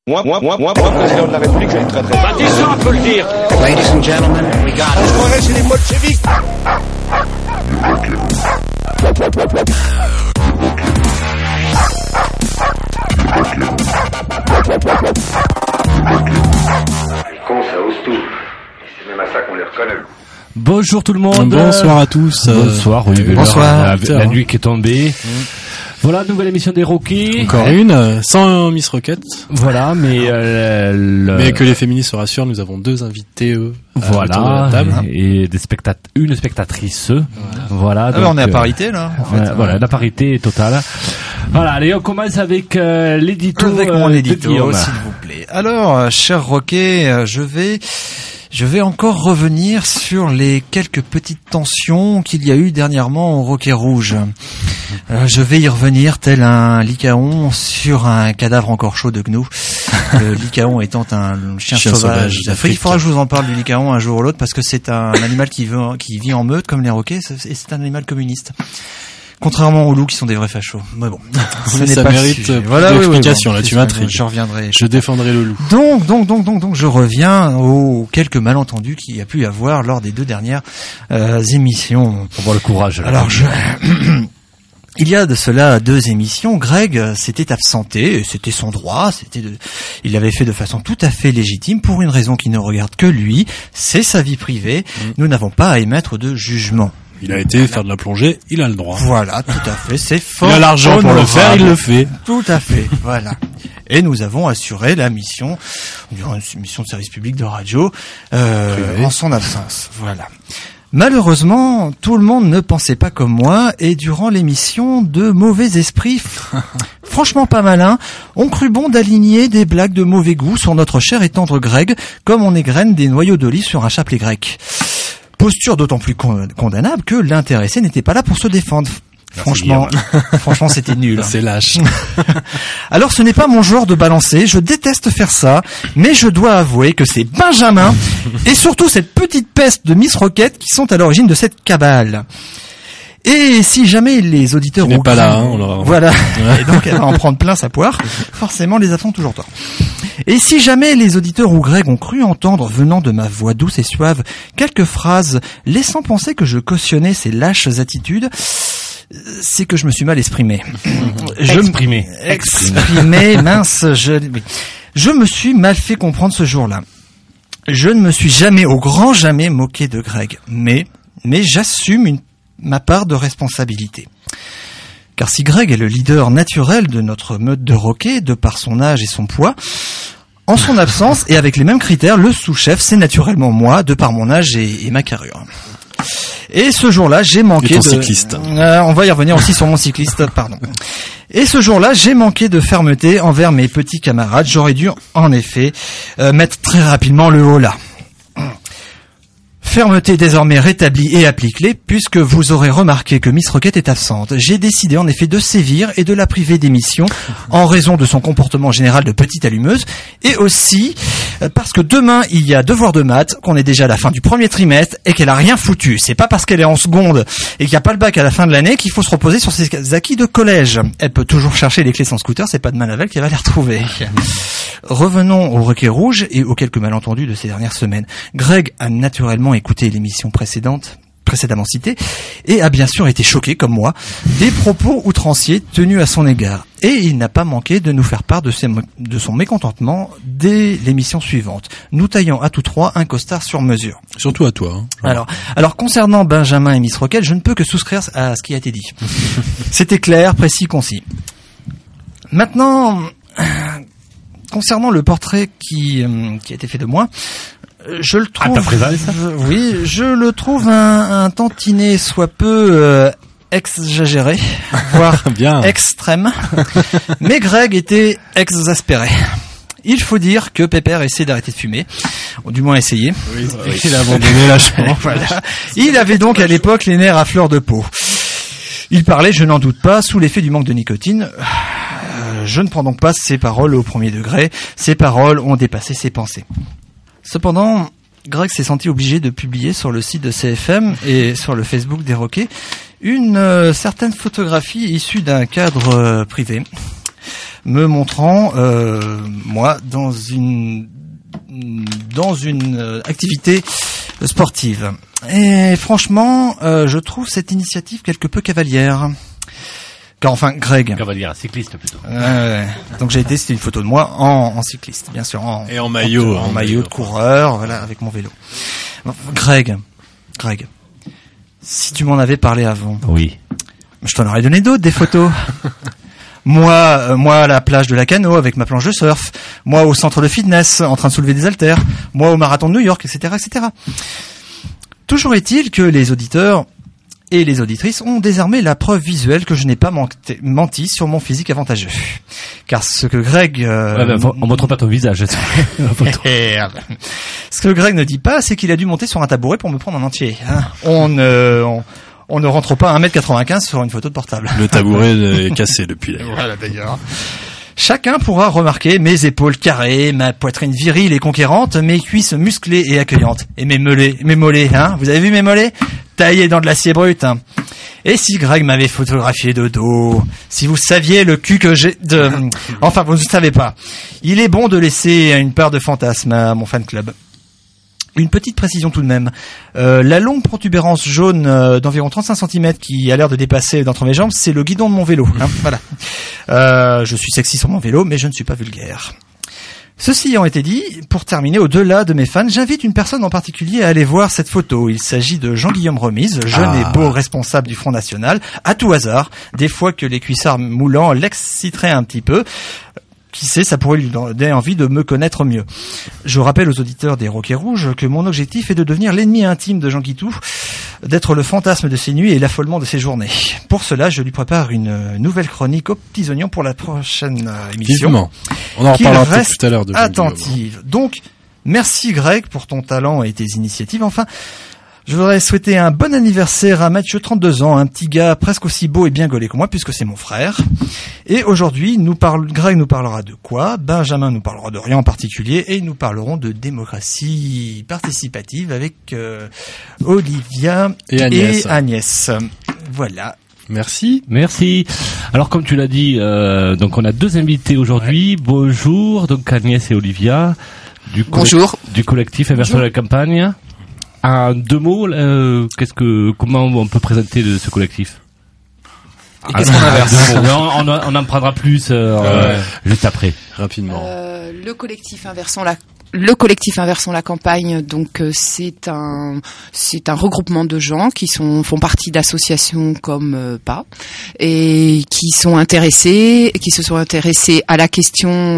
Moi, président de la République, je vais être très très... Bah, dis ça, on peut le dire. Ladies and gentlemen, we got it. Je croirais chez les bolcheviks. Les cons, ça ose tout. Et c'est même à ça qu'on les reconnaît. Bonjour tout le monde. Bonsoir à tous. Bonsoir, oui. Bonsoir. La nuit qui est tombée. Voilà, nouvelle émission des Rockies. Encore une, sans Miss Rocket. Voilà, mais mais que les féministes se rassurent, nous avons deux invités, voilà, autour de la table. et une spectatrice. Voilà. Donc, on est à parité, là. En fait. Voilà, la parité est totale. Voilà, allez, on commence avec l'édito. Avec mon édito, de Guillaume. s'il vous plaît. Alors, cher Roquet, je vais encore revenir sur les quelques petites tensions qu'il y a eu dernièrement au Roquet Rouge. Je vais y revenir tel un lycaon sur un cadavre encore chaud de gnou. Le lycaon étant un chien sauvage d'Afrique. Il faudra que je vous en parle du lycaon un jour ou l'autre parce que c'est un animal qui vit en meute comme les roquets et c'est un animal communiste. Contrairement aux loups qui sont des vrais fachos. Mais bon, ça mérite d'explication, là, tu m'intrigues. Je reviendrai. Je défendrai le loup. Donc, je reviens aux quelques malentendus qu'il y a pu y avoir lors des deux dernières émissions. Pour voir le courage. Là. Alors, il y a de cela 2 émissions, Greg s'était absenté, et c'était son droit, il l'avait fait de façon tout à fait légitime, pour une raison qui ne regarde que lui, c'est sa vie privée, nous n'avons pas à émettre de jugement. Il a été faire de la plongée, il a le droit. Voilà, tout à fait, c'est fort. Il a l'argent pour le faire, il le fait. Tout à fait, voilà. Et nous avons assuré la mission, une mission de service public de radio, en son absence. Voilà. Malheureusement, tout le monde ne pensait pas comme moi, et durant l'émission, de mauvais esprits, franchement pas malins, ont cru bon d'aligner des blagues de mauvais goût sur notre cher et tendre Greg, comme on égrène des noyaux d'olive sur un chapelet grec. Posture d'autant plus condamnable que l'intéressé n'était pas là pour se défendre. Franchement, c'était nul. C'est lâche. Alors, ce n'est pas mon genre de balancer, je déteste faire ça, mais je dois avouer que c'est Benjamin, et surtout cette petite peste de Miss Rocket qui sont à l'origine de cette cabale. Et si jamais les auditeurs... Tu n'es pas là, on l'aura... Voilà, et donc elle va en prendre plein sa poire, forcément les absents ont toujours tort. Et si jamais les auditeurs ou Greg ont cru entendre, venant de ma voix douce et suave, quelques phrases laissant penser que je cautionnais ces lâches attitudes, c'est que je me suis mal exprimé. Exprimé, mince, je me suis mal fait comprendre ce jour-là. Je ne me suis jamais, au grand jamais, moqué de Greg, mais j'assume ma part de responsabilité. Car si Greg est le leader naturel de notre meute de roquets, de par son âge et son poids, en son absence et avec les mêmes critères, le sous-chef, c'est naturellement moi, de par mon âge et ma carrure. Et ce jour-là, j'ai manqué cycliste. On va y revenir aussi sur mon cycliste, pardon. Et ce jour-là, j'ai manqué de fermeté envers mes petits camarades. J'aurais dû, en effet, mettre très rapidement le haut là. Fermeté désormais rétablie et applique-les, puisque vous aurez remarqué que Miss Rocket est absente. J'ai décidé en effet de sévir et de la priver d'émission en raison de son comportement général de petite allumeuse, et aussi parce que demain il y a devoir de maths, qu'on est déjà à la fin du premier trimestre et qu'elle a rien foutu. C'est pas parce qu'elle est en seconde et qu'il n'y a pas le bac à la fin de l'année qu'il faut se reposer sur ses acquis de collège. Elle peut toujours chercher les clés sans scooter, c'est pas de mal à elle qu'elle va les retrouver. Revenons au Roquet Rouge et aux quelques malentendus de ces dernières semaines. Greg a naturellement écouté l'émission précédemment citée et a bien sûr été choqué, comme moi, des propos outranciers tenus à son égard. Et il n'a pas manqué de nous faire part de son mécontentement dès l'émission suivante, nous taillant à tous trois un costard sur mesure. Surtout à toi. Hein. Alors concernant Benjamin et Miss Rocket, je ne peux que souscrire à ce qui a été dit. C'était clair, précis, concis. Maintenant... Concernant le portrait qui a été fait de moi, je le trouve... Oui, je le trouve un tantinet soit peu exagéré, voire bien. Extrême. Mais Greg était exaspéré. Il faut dire que Pépère essaie d'arrêter de fumer, ou du moins essayer. Oui. Il a abandonné lâchement. Voilà. Il avait donc à l'époque les nerfs à fleur de peau. Il parlait, je n'en doute pas, sous l'effet du manque de nicotine. Je ne prends donc pas ses paroles au premier degré. Ses paroles ont dépassé ses pensées. Cependant, Greg s'est senti obligé de publier sur le site de CFM et sur le Facebook des Roquets une certaine photographie issue d'un cadre privé me montrant moi dans une activité sportive. Et franchement, je trouve cette initiative quelque peu cavalière. Car enfin, Greg. Cavalière, cycliste plutôt. Donc j'ai été, c'était une photo de moi en cycliste, bien sûr. Et en maillot. En maillot de coureur, voilà, avec mon vélo. Greg, si tu m'en avais parlé avant. Oui. Je t'en aurais donné d'autres, des photos. Moi à la plage de Lacanau avec ma planche de surf. Moi au centre de fitness en train de soulever des haltères. Moi au marathon de New York, etc., etc. Toujours est-il que les auditeurs et les auditrices ont désormais la preuve visuelle que je n'ai pas menti sur mon physique avantageux. Car ce que Greg... on montre pas ton visage. Ce que Greg ne dit pas, c'est qu'il a dû monter sur un tabouret pour me prendre en entier. Hein. On ne rentre pas à 1m95 sur une photo de portable. Le tabouret est cassé depuis. Voilà d'ailleurs. Chacun pourra remarquer mes épaules carrées, ma poitrine virile et conquérante, mes cuisses musclées et accueillantes. Et mes mollets, hein. Vous avez vu mes mollets? Taillés dans de l'acier brut, hein. Et si Greg m'avait photographié de dos, si vous saviez le cul que j'ai enfin, vous ne savez pas. Il est bon de laisser une part de fantasme à mon fan club. Une petite précision tout de même. La longue protubérance jaune d'environ 35 cm qui a l'air de dépasser d'entre mes jambes, c'est le guidon de mon vélo. Hein, voilà. Je suis sexy sur mon vélo, mais je ne suis pas vulgaire. Ceci ayant été dit, pour terminer, au-delà de mes fans, j'invite une personne en particulier à aller voir cette photo. Il s'agit de Jean-Guillaume Remise, jeune et beau responsable du Front National, à tout hasard, des fois que les cuissards moulants l'exciteraient un petit peu. Qui sait, ça pourrait lui donner envie de me connaître mieux. Je rappelle aux auditeurs des Roquets Rouges que mon objectif est de devenir l'ennemi intime de Jean Guitou, d'être le fantasme de ses nuits et l'affolement de ses journées. Pour cela, je lui prépare une nouvelle chronique aux petits oignons pour la prochaine émission. Vivement. On en reparlera peut-être tout à l'heure de attentive. Donc, merci Greg pour ton talent et tes initiatives. Enfin, je voudrais souhaiter un bon anniversaire à Mathieu, 32 ans, un petit gars presque aussi beau et bien gaulé que moi, puisque c'est mon frère. Et aujourd'hui, Greg nous parlera de quoi? Benjamin nous parlera de rien en particulier, et nous parlerons de démocratie participative avec Olivia et Agnès. Voilà. Merci. Alors comme tu l'as dit, donc on a deux invités aujourd'hui. Ouais. Bonjour, donc Agnès et Olivia du collectif Inversion de la campagne. En deux mots, comment on peut présenter ce collectif? Et qu'est-ce qu'on inverse? On en prendra plus juste après. Rapidement. Le collectif Inversons la campagne, donc c'est un regroupement de gens qui font partie d'associations comme PAS et qui se sont intéressés à la question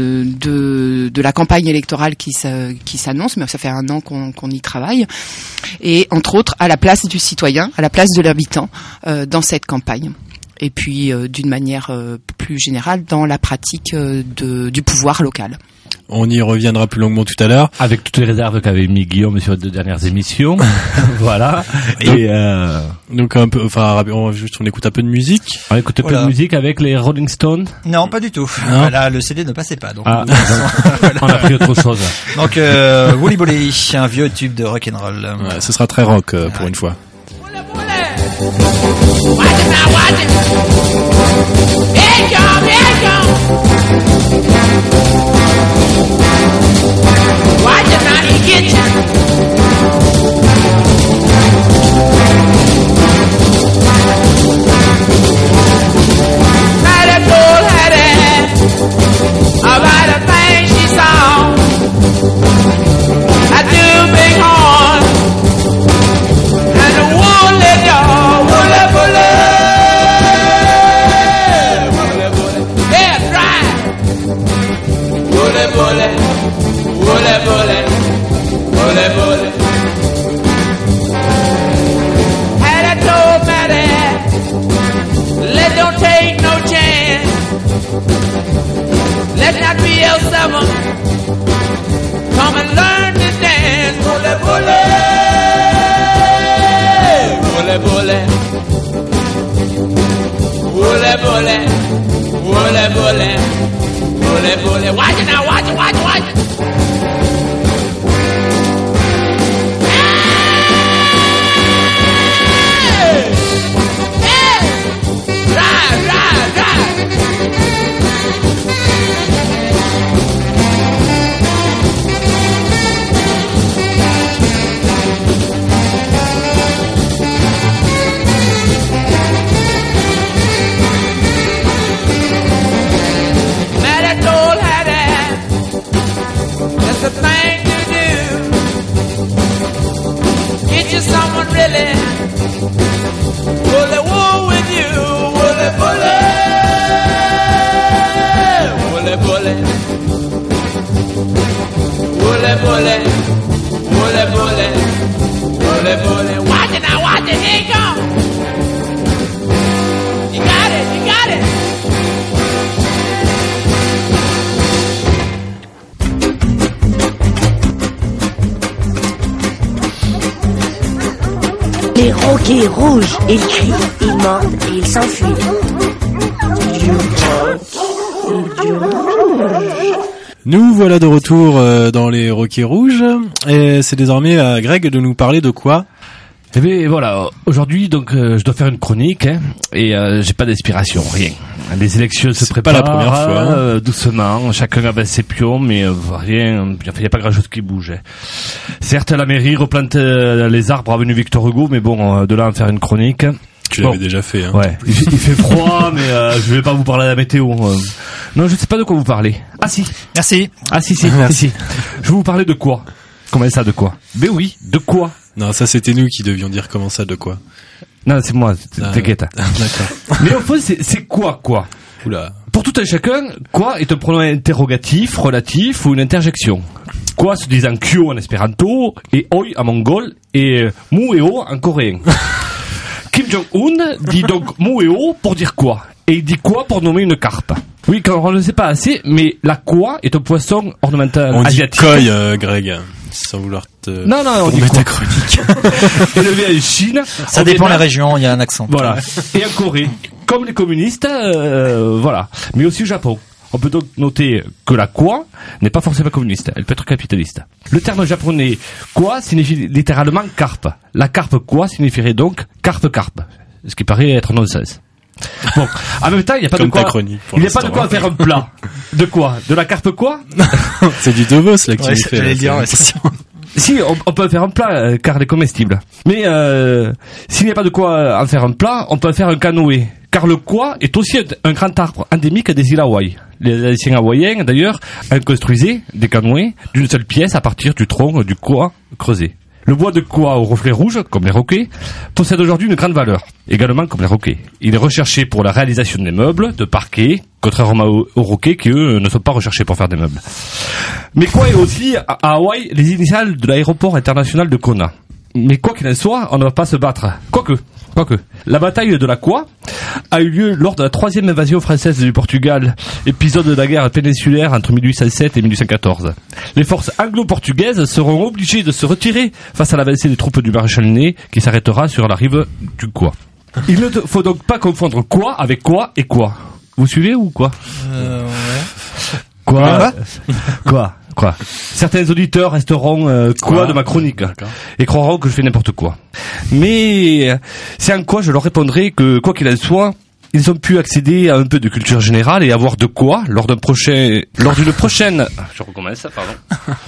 de la campagne électorale qui s'annonce, mais ça fait 1 an qu'on y travaille, et entre autres à la place du citoyen, à la place de l'habitant dans cette campagne. Et puis d'une manière plus générale dans la pratique du pouvoir local. On y reviendra plus longuement tout à l'heure. Avec toutes les réserves qu'avait mis Guillaume sur les 2 dernières émissions. Voilà. Et donc on écoute un peu de musique. On écoute un peu de musique avec les Rolling Stones. Non, pas du tout. Voilà, le CD ne passait pas. Donc voilà. On a pris autre chose. Donc Woolly Bolly, un vieux tube de rock'n'roll. Ouais, ce sera très rock pour une fois. Watch it now, watch it. Here it comes, here it comes. Watch it now, he gets you. Hattie told Hattie about the thing she saw. I do big horn and the woolly dog. Had I told Maddie, don't take no chance. Let's not be L7. Come and learn to dance. Bully, bully. Bully, bully. Bully, bully. Bully, bully. Bully, bully. Watch it now, watch it, watch it, watch it. bullet, bullet, bullet, bullet, bullet. Watch it now, watch it, here you go. You got it, you got it. Les roquets rouges, ils crient, ils mordent et ils s'enfuient. Nous voilà de retour dans les Roquets Rouges et c'est désormais à Greg de nous parler de quoi ? Eh bien voilà, aujourd'hui donc je dois faire une chronique et j'ai pas d'inspiration, rien. Les élections se préparent, pas la première fois, doucement, chacun avait ses pions, mais rien, il y a pas grand chose qui bouge. Certes, la mairie replante les arbres avenue Victor Hugo, mais bon, de là à en faire une chronique. Tu l'avais déjà fait, hein. Ouais. Il fait froid, mais je vais pas vous parler de la météo. Non, je sais pas de quoi vous parlez. Ah si. Merci. Ah si. Si. Je vais vous parler de quoi ? Comment ça, de quoi ? Ben oui, de quoi ? Non, ça c'était nous qui devions dire comment ça, de quoi. Non, c'est moi, t'inquiète. D'accord. Mais au fond, c'est quoi ? Oula. Pour tout un chacun, quoi est un pronom interrogatif, relatif ou une interjection. Quoi se disant kyo en espéranto, et oi en mongol, et mu et o en coréen. Kim Jong-un dit donc mu et o pour dire quoi ? Et il dit quoi pour nommer une carpe ? Oui, quand on ne le sait pas assez, mais la quoi est un poisson ornemental asiatique. On dit koi, Greg, sans vouloir te... Non, on dit ta chronique. Élevé en Chine. Ça dépend de la région, il y a un accent. Voilà. Et en Corée, comme les communistes, voilà. Mais aussi au Japon. On peut donc noter que la quoi n'est pas forcément communiste, elle peut être capitaliste. Le terme japonais quoi signifie littéralement carpe. La carpe quoi signifierait donc carpe, ce qui paraît être non-sens. Bon, en même temps, il n'y a pas de quoi. Il n'y a pas de quoi faire un plat. De quoi ? De la carpe quoi ? C'est du Davos là que tu fais. J'allais dire. Si, on peut faire un plat car elle est comestible. Mais s'il n'y a pas de quoi en faire un plat, on peut en faire un canoë. Car le quoi est aussi un grand arbre endémique des îles Hawaï. Les anciens hawaïens, d'ailleurs, en construisaient des canoës d'une seule pièce à partir du tronc du quoi creusé. Le bois de quoi au reflet rouge, comme les roquets, possède aujourd'hui une grande valeur, également comme les roquets. Il est recherché pour la réalisation des meubles, de parquets, contrairement aux roquets qui, eux, ne sont pas recherchés pour faire des meubles. Mais quoi est aussi, à Hawaï, les initiales de l'aéroport international de Kona. Mais quoi qu'il en soit, on ne va pas se battre. Quoique. La bataille de la Quoi a eu lieu lors de la 3e invasion française du Portugal, épisode de la guerre péninsulaire entre 1807 et 1814. Les forces anglo-portugaises seront obligées de se retirer face à l'avancée des troupes du maréchal Ney qui s'arrêtera sur la rive du Quoi. Il ne faut donc pas confondre quoi avec quoi et quoi. Vous suivez ou quoi ? Ouais. Quoi ? Certains auditeurs resteront quoi de ma chronique et croiront que je fais n'importe quoi. Mais c'est en quoi je leur répondrai que quoi qu'il en soit, ils ont pu accéder à un peu de culture générale et avoir de quoi lors d'une prochaine. Je recommence, pardon. Quoi ?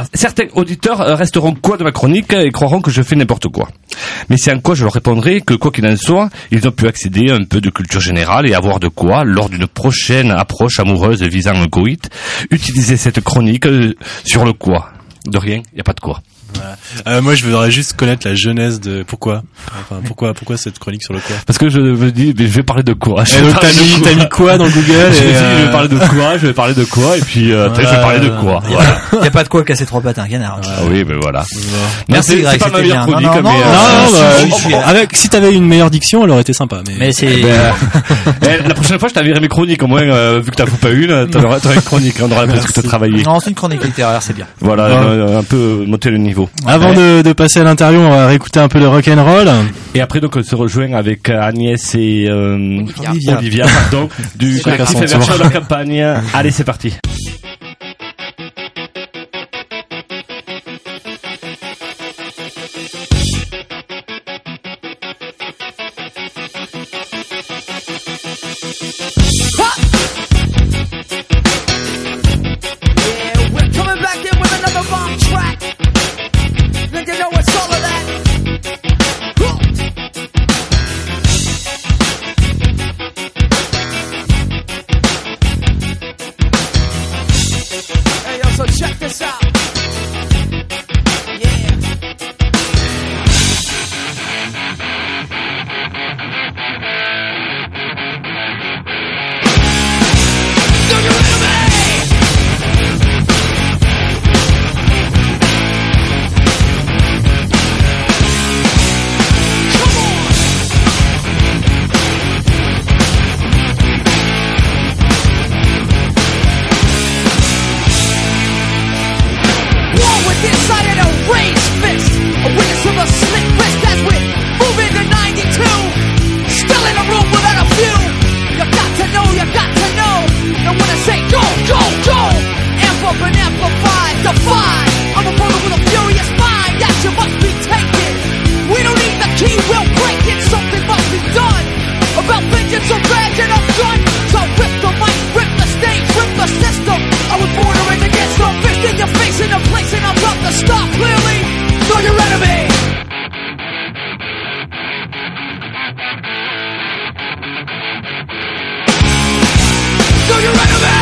Certains auditeurs resteront quoi de ma chronique et croiront que je fais n'importe quoi. Mais c'est en quoi je leur répondrai que quoi qu'il en soit, ils ont pu accéder à un peu de culture générale et avoir de quoi, lors d'une prochaine approche amoureuse visant un coït, utiliser cette chronique sur le quoi. De rien, y a pas de quoi. Voilà. Moi, je voudrais juste connaître la genèse de pourquoi cette chronique sur le quoi. Parce que je me dis, mais je vais parler de quoi. Et donc t'as mis quoi dans Google je vais parler de quoi, et puis je vais parler de quoi. Voilà. Y a pas de quoi casser trois pattes à un canard. Oui, mais voilà. Merci Greg, c'est pas ma meilleure bien. chronique, mais avec si t'avais une meilleure diction, elle aurait été sympa. Mais c'est. La prochaine fois, je t'enverrai mes chroniques. Au moins, vu que t'en fous pas une, t'auras une chronique. On aura l'impression que t'as travaillé. Non, c'est une chronique littéraire, c'est bien. Voilà, un peu monter le niveau. Avant de passer à l'interview, on va réécouter un peu le rock'n'roll. Et après, donc, on se rejoint avec Agnès et Olivia, du collectif Inversion de la campagne. Allez, c'est parti. the inside of a raised fist. A witness of a slick wrist as we move into 92. Still in a room without a view. You got to know, you got to know. And when I say go, go, go, amp up and amplify, defy. I'm a brother with a furious mind. Action must be taken. We don't need the key, we'll break it. Something must be done. About vengeance or rage and a gun. So rip the mic, rip the stage, rip the system. I was born to raise against them. Fist in your face in a place and I'm about to stop clearly. Know your enemy. Know your enemy.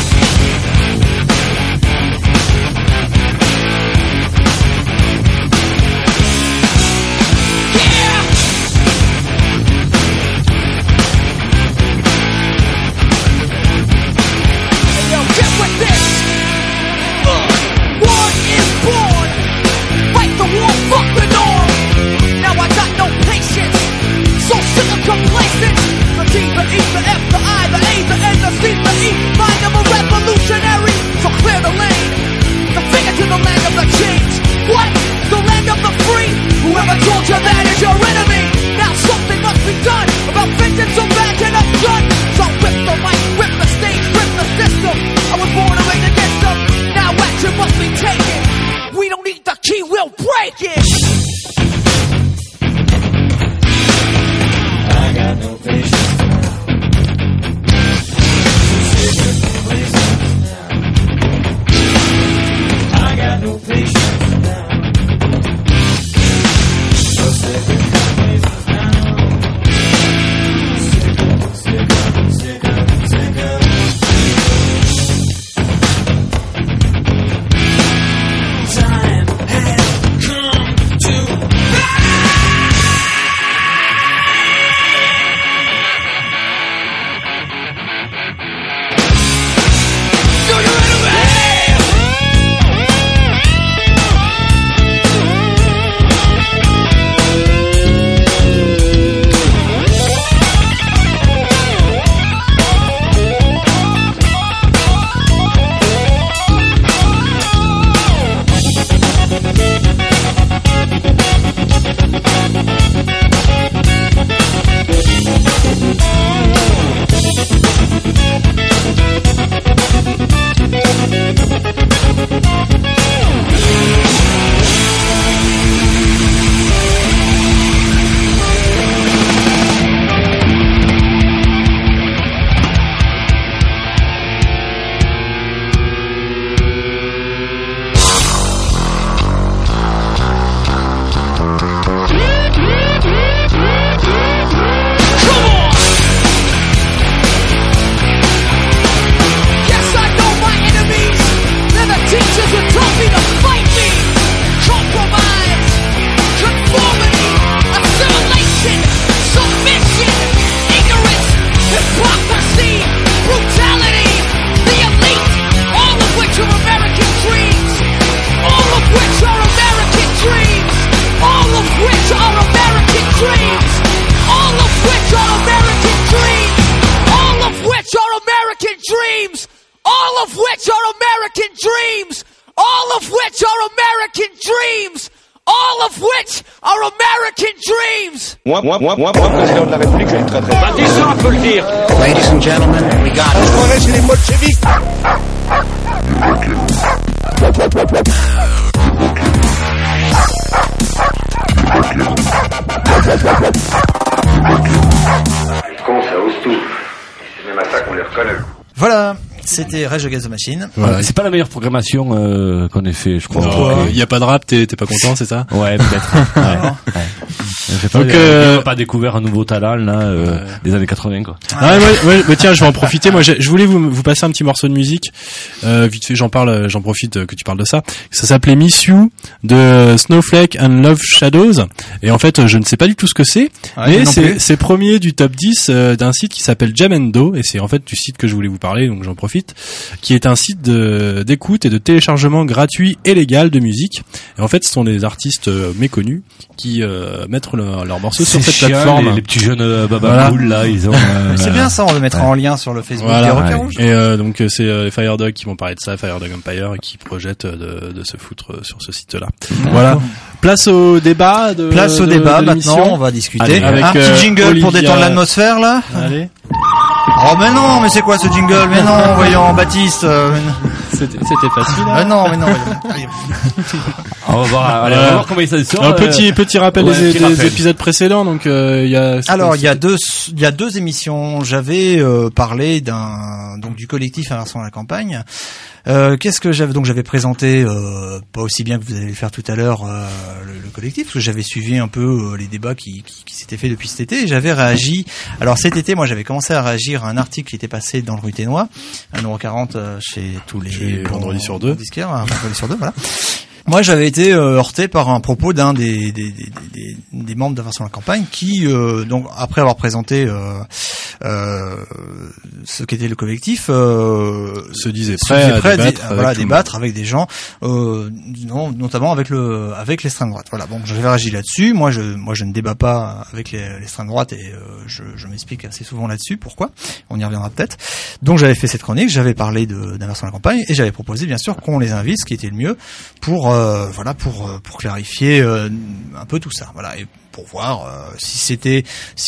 Complacent. The T, the E, the F, the I, the A, the N, the C, the E. Mind of a revolutionary. So clear the lane. The finger to the land of the change. What? The land of the free. Whoever told you that is your enemy. Now something must be done about vengeance or badge and a gun. So rip the mic, rip the stage, rip the system. I was born to reign against them. Now action must be taken. We don't need the key, we'll break it. I got no patience. I got no patience now. So sick of my places now. Sick of. Time has come to. Moi, président de la République, je vais être très très... Bah, disons, on peut le dire. Ladies and gentlemen, we got it. Je croirais chez les bolcheviks. Les cons, ça ose tout. Et c'est même à ça qu'on les reconnaît. Voilà, c'était Rage Against the Machine. Voilà. C'est pas la meilleure programmation qu'on ait fait, je crois. Il y a pas de rap, t'es pas content, c'est ça? Ouais, peut-être. Ouais. Donc, on pas découvert un nouveau talent là des années 80 quoi. Ah ouais, tiens, je vais en profiter. Moi, je voulais vous passer un petit morceau de musique. Vite fait, j'en profite que tu parles de ça. Ça s'appelait Miss You de Snowflake and Love Shadows. Et en fait, je ne sais pas du tout ce que c'est, mais c'est premier du top 10 d'un site qui s'appelle Jamendo, et c'est en fait du site que je voulais vous parler, donc j'en profite Profit, qui est un site d'écoute et de téléchargement gratuit et légal de musique. Et en fait, ce sont des artistes méconnus qui mettent leurs morceaux sur cette plateforme. Les petits jeunes cool là, ils ont. C'est bien ça, on le mettra en lien sur le Facebook des Rockers Rouges. Et donc c'est les Firedog qui vont parler de ça, Firedog Empire, et qui projettent de se foutre sur ce site-là. Voilà. Place au débat. Maintenant, on va discuter. Avec un petit jingle Olivia... pour détendre l'atmosphère là. Allez. Oh mais non, mais c'est quoi ce jingle? Mais non, voyons, Baptiste. C'était facile. Hein. Non. Allez. On va voir comment il s'en sort. Un petit rappel des épisodes précédents. Donc il y a. Alors il y a deux émissions. J'avais parlé du collectif Inversons la campagne. Qu'est-ce que j'avais présenté pas aussi bien que vous allez le faire tout à l'heure le collectif, parce que j'avais suivi un peu les débats qui s'étaient faits depuis cet été, et j'avais réagi. Alors cet été, moi j'avais commencé à réagir à un article qui était passé dans le Ruténois, 1,40€ chez tous les vendredis sur deux. Disquaires, vendredi sur deux, voilà. Moi, j'avais été heurté par un propos d'un des membres d'Inversons la campagne qui, donc après avoir présenté ce qu'était le collectif, se disait prêt à débattre avec des gens, notamment avec l'extrême droite. Voilà. Bon, j'avais réagi là-dessus. Moi, je ne débat pas avec l'extrême droite et je m'explique assez souvent là-dessus. Pourquoi? On y reviendra peut-être. Donc, j'avais fait cette chronique, j'avais parlé d'Inversons la campagne et j'avais proposé bien sûr qu'on les invite, ce qui était le mieux pour clarifier un peu tout ça. Voilà. Et pour voir si c'était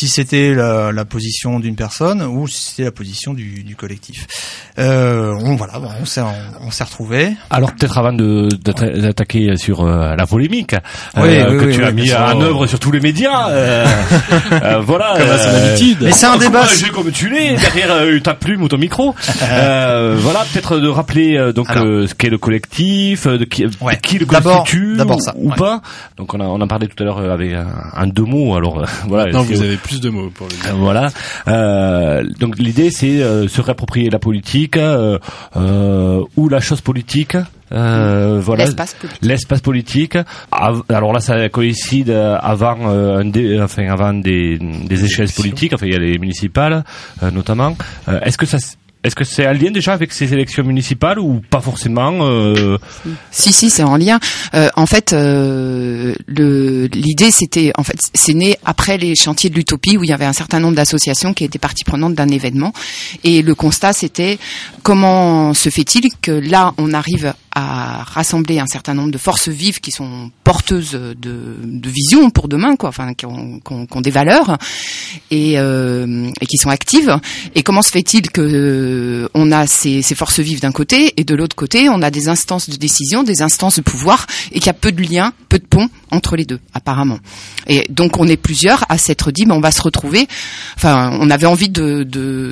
la position d'une personne ou si c'était la position du collectif. On s'est retrouvés. Alors peut-être avant d'attaquer sur la polémique que tu as mis en œuvre sur tous les médias, voilà. Comme à son habitude. Mais c'est un débat. Comme tu l'es derrière ta plume ou ton micro. Voilà, peut-être de rappeler ce qu'est le collectif, qui le constitue ou pas. Donc on en parlait tout à l'heure avec un 2 mots. Alors voilà. Non, vous avez plus de mots pour le dire. Voilà. Donc l'idée c'est se réapproprier la politique ou la chose politique. Voilà, l'espace politique. Alors là, ça coïncide avant des échelles politiques. Enfin, il y a les municipales, notamment. Est-ce que c'est en lien déjà avec ces élections municipales ou pas forcément Si, c'est en lien. En fait, l'idée c'est né après les chantiers de l'utopie où il y avait un certain nombre d'associations qui étaient partie prenante d'un événement, et le constat c'était comment se fait-il que là on arrive à rassembler un certain nombre de forces vives qui sont porteuses de vision pour demain, quoi, enfin qui ont des valeurs et qui sont actives. Et comment se fait-il que on a ces forces vives d'un côté et de l'autre côté on a des instances de décision, des instances de pouvoir, et qu'il y a peu de liens, peu de ponts entre les deux apparemment. Et donc on est plusieurs à s'être dit on va se retrouver. Enfin, on avait envie de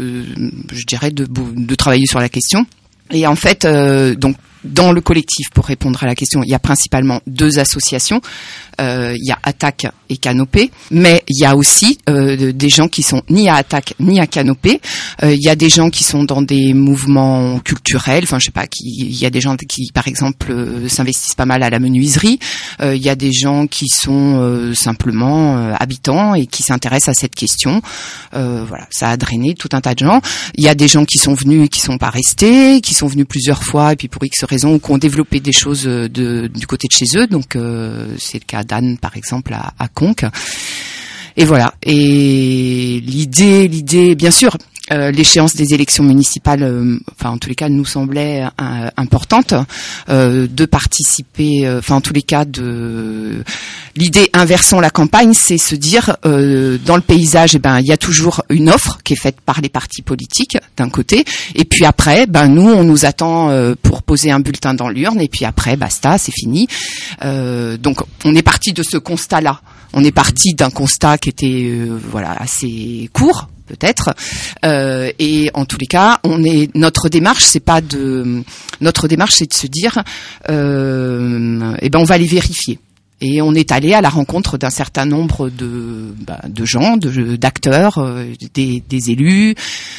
travailler sur la question. Et en fait, donc dans le collectif, pour répondre à la question, il y a principalement 2 associations. Il y a Attaque et Canopée, mais il y a aussi des gens qui sont ni à Attaque ni à Canopée. Il y a des gens qui sont dans des mouvements culturels. Enfin, je sais pas, il y a des gens qui, par exemple, s'investissent pas mal à la menuiserie. Il y a des gens qui sont simplement habitants et qui s'intéressent à cette question. Voilà, ça a drainé tout un tas de gens. Il y a des gens qui sont venus et qui sont pas restés, qui sont venus plusieurs fois et puis pour X raisons, ou qui ont développé des choses du côté de chez eux. Donc c'est le cas d'Anne par exemple à Conques. Et voilà. Et l'idée, bien sûr, l'échéance des élections municipales, en tous les cas, nous semblait importante de participer. En tous les cas, l'idée Inversons la campagne, c'est se dire dans le paysage, il y a toujours une offre qui est faite par les partis politiques d'un côté, et puis après, nous on nous attend pour poser un bulletin dans l'urne, et puis après, basta, c'est fini. Donc on est parti de ce constat-là. On est parti d'un constat qui était assez court, peut-être, et en tous les cas, notre démarche, c'est de se dire, on va aller vérifier. Et on est allé à la rencontre d'un certain nombre de gens, d'acteurs, des élus.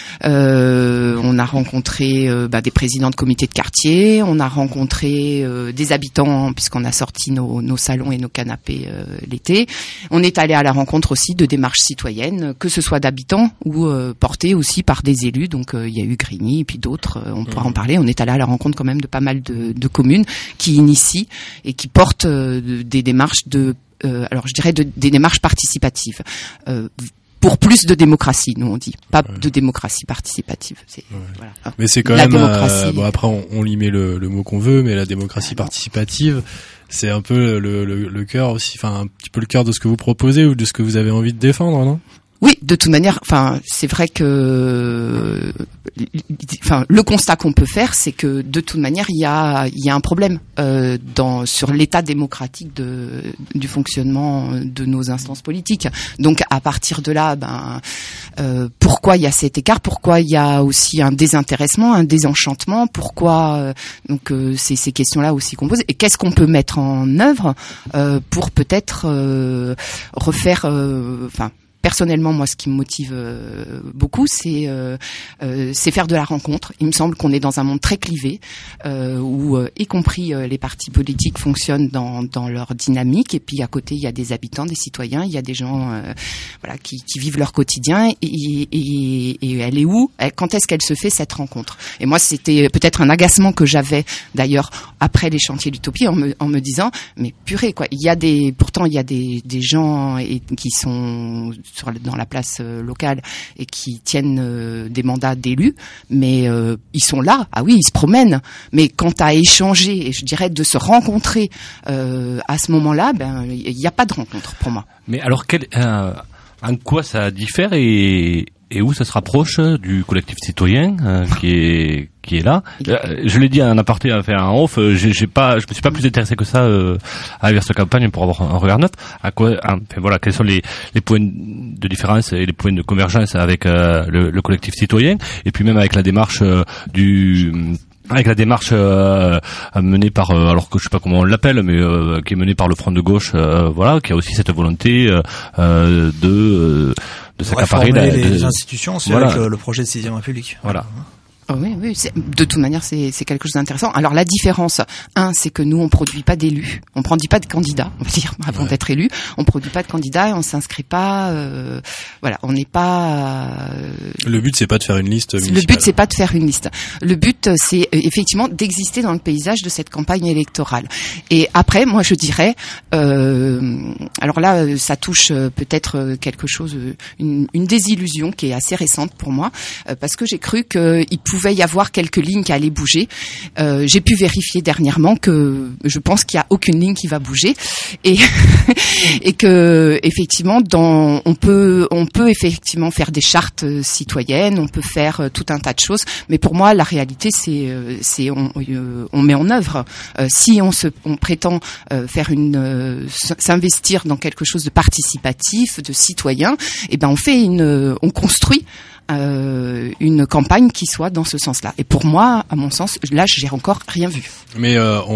On a rencontré des présidents de comités de quartier, on a rencontré des habitants puisqu'on a sorti nos salons et nos canapés l'été. On est allé à la rencontre aussi de démarches citoyennes, que ce soit d'habitants ou portées aussi par des élus. Donc il y a eu Grigny et puis d'autres, on pourra en parler. On est allé à la rencontre quand même de pas mal de communes qui initient et qui portent des démarches des démarches participatives. Pour plus de démocratie, nous on dit, pas de démocratie participative. Voilà. Mais c'est quand la même. Démocratie... Après, on y met le mot qu'on veut, mais la démocratie participative, c'est un peu le cœur aussi, enfin un petit peu le cœur de ce que vous proposez ou de ce que vous avez envie de défendre, non ? Oui, de toute manière, c'est vrai que, le constat qu'on peut faire, c'est que de toute manière, il y a un problème sur l'état démocratique du fonctionnement de nos instances politiques. Donc, à partir de là, pourquoi il y a cet écart ? Pourquoi il y a aussi un désintéressement, un désenchantement ? Pourquoi c'est ces questions-là aussi qu'on pose. Et qu'est-ce qu'on peut mettre en œuvre pour peut-être refaire, personnellement, moi, ce qui me motive beaucoup, c'est faire de la rencontre. Il me semble qu'on est dans un monde très clivé, où y compris les partis politiques fonctionnent dans leur dynamique. Et puis à côté, il y a des habitants, des citoyens, il y a des gens, qui vivent leur quotidien. Et elle est où ? Quand est-ce qu'elle se fait cette rencontre ? Et moi, c'était peut-être un agacement que j'avais d'ailleurs après les chantiers d'Utopie, en me disant, mais purée, quoi. Pourtant, il y a des gens qui sont dans la place locale et qui tiennent des mandats d'élus, mais ils sont là, ils se promènent, mais quant à échanger, et je dirais de se rencontrer à ce moment-là, il n'y a pas de rencontre pour moi. Mais alors, en quoi ça diffère et où ça se rapproche du collectif citoyen qui est là. Je l'ai dit en aparté, en off, je me suis pas plus intéressé que ça à cette campagne pour avoir un regard neuf. Quels sont les points de différence et les points de convergence avec le collectif citoyen, et puis même avec la démarche menée par alors que je sais pas comment on l'appelle, mais qui est menée par le Front de gauche, qui a aussi cette volonté de s'accaparer les institutions, c'est avec le projet de 6e République. Voilà. Oui, de toute manière, c'est quelque chose d'intéressant. Alors la différence, c'est que nous on produit pas d'élus, on produit pas de candidats, on va dire, avant d'être élus, on produit pas de candidats et on s'inscrit pas. On n'est pas. Le but c'est pas de faire une liste municipale. Le but c'est pas de faire une liste. Le but c'est effectivement d'exister dans le paysage de cette campagne électorale. Et après, moi je dirais, alors là, ça touche peut-être quelque chose, une désillusion qui est assez récente pour moi, parce que j'ai cru qu'il pouvait y avoir quelques lignes qui allaient bouger. J'ai pu vérifier dernièrement que je pense qu'il y a aucune ligne qui va bouger et que effectivement on peut effectivement faire des chartes citoyennes, on peut faire tout un tas de choses, mais pour moi la réalité c'est on met en œuvre. Si on prétend s'investir dans quelque chose de participatif, de citoyen, on construit une campagne qui soit dans ce sens-là. Et pour moi, à mon sens, là, j'ai encore rien vu. Mais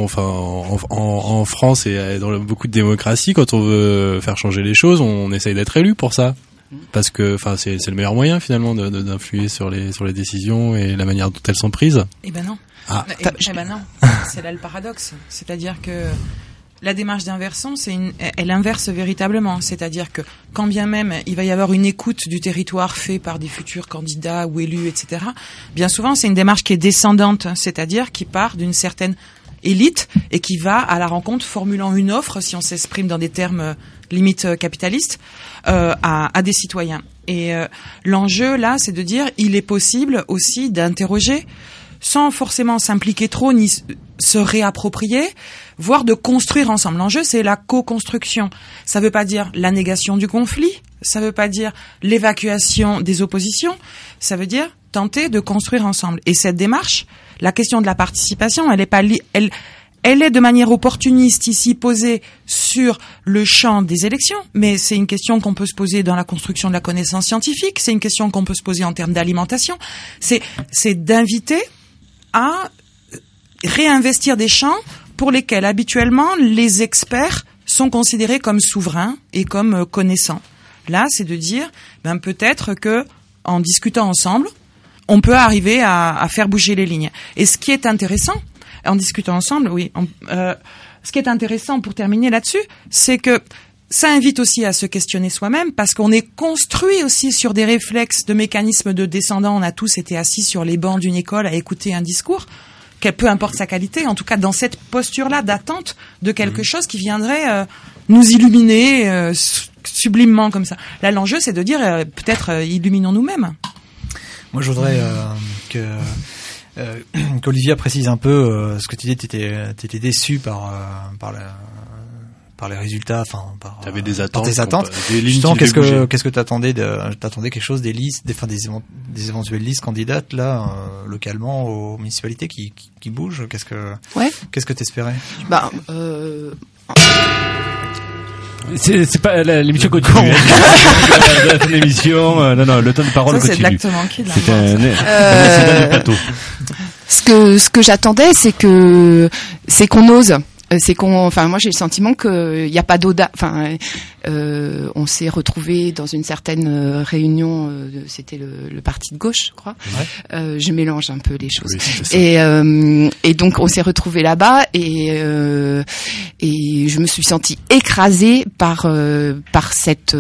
en France et dans beaucoup de démocraties, quand on veut faire changer les choses, on essaye d'être élu pour ça. Parce que, c'est le meilleur moyen finalement d'influer sur les décisions et la manière dont elles sont prises. Eh ben non. Non. C'est là le paradoxe. C'est-à-dire que la démarche d'inversion, elle inverse véritablement. C'est-à-dire que quand bien même il va y avoir une écoute du territoire fait par des futurs candidats ou élus, etc., bien souvent c'est une démarche qui est descendante, c'est-à-dire qui part d'une certaine élite et qui va à la rencontre formulant une offre, si on s'exprime dans des termes limite capitalistes, à des citoyens. Et l'enjeu là, c'est de dire il est possible aussi d'interroger sans forcément s'impliquer trop ni se réapproprier, voire de construire ensemble. L'enjeu, c'est la co-construction. Ça veut pas dire la négation du conflit, ça veut pas dire l'évacuation des oppositions, ça veut dire tenter de construire ensemble. Et cette démarche, la question de la participation, elle est de manière opportuniste ici posée sur le champ des élections, mais c'est une question qu'on peut se poser dans la construction de la connaissance scientifique, c'est une question qu'on peut se poser en termes d'alimentation, c'est d'inviter à réinvestir des champs pour lesquels habituellement les experts sont considérés comme souverains et comme connaissants. Là, c'est de dire, peut-être que en discutant ensemble, on peut arriver à faire bouger les lignes. Et ce qui est intéressant, en discutant ensemble, ce qui est intéressant pour terminer là-dessus, c'est que ça invite aussi à se questionner soi-même, parce qu'on est construit aussi sur des réflexes de mécanismes de descendants. On a tous été assis sur les bancs d'une école à écouter un discours, peu importe sa qualité, en tout cas dans cette posture-là d'attente de quelque chose qui viendrait nous illuminer sublimement comme ça. Là, l'enjeu, c'est de dire, peut-être illuminons nous-mêmes. Moi, je voudrais qu'Olivia précise un peu ce que tu dis. T'étais déçu par les résultats, t'avais des attentes. Par tes attentes. Justement, qu'est-ce que t'attendais t'attendais quelque chose des listes, des éventuelles listes candidates là, localement aux municipalités qui bougent. Qu'est-ce que t'espérais? C'est pas l'émission continue. L'émission, non, le temps de parole continue. C'est exactement qui c'est un du plateau. Ce que j'attendais, c'est qu'on ose. Moi j'ai le sentiment qu'il n'y a pas d'audace. On s'est retrouvé dans une certaine réunion. C'était le parti de gauche, je crois. Ouais. Je mélange un peu les choses. Oui, et donc on s'est retrouvé là-bas et je me suis sentie écrasée par cette,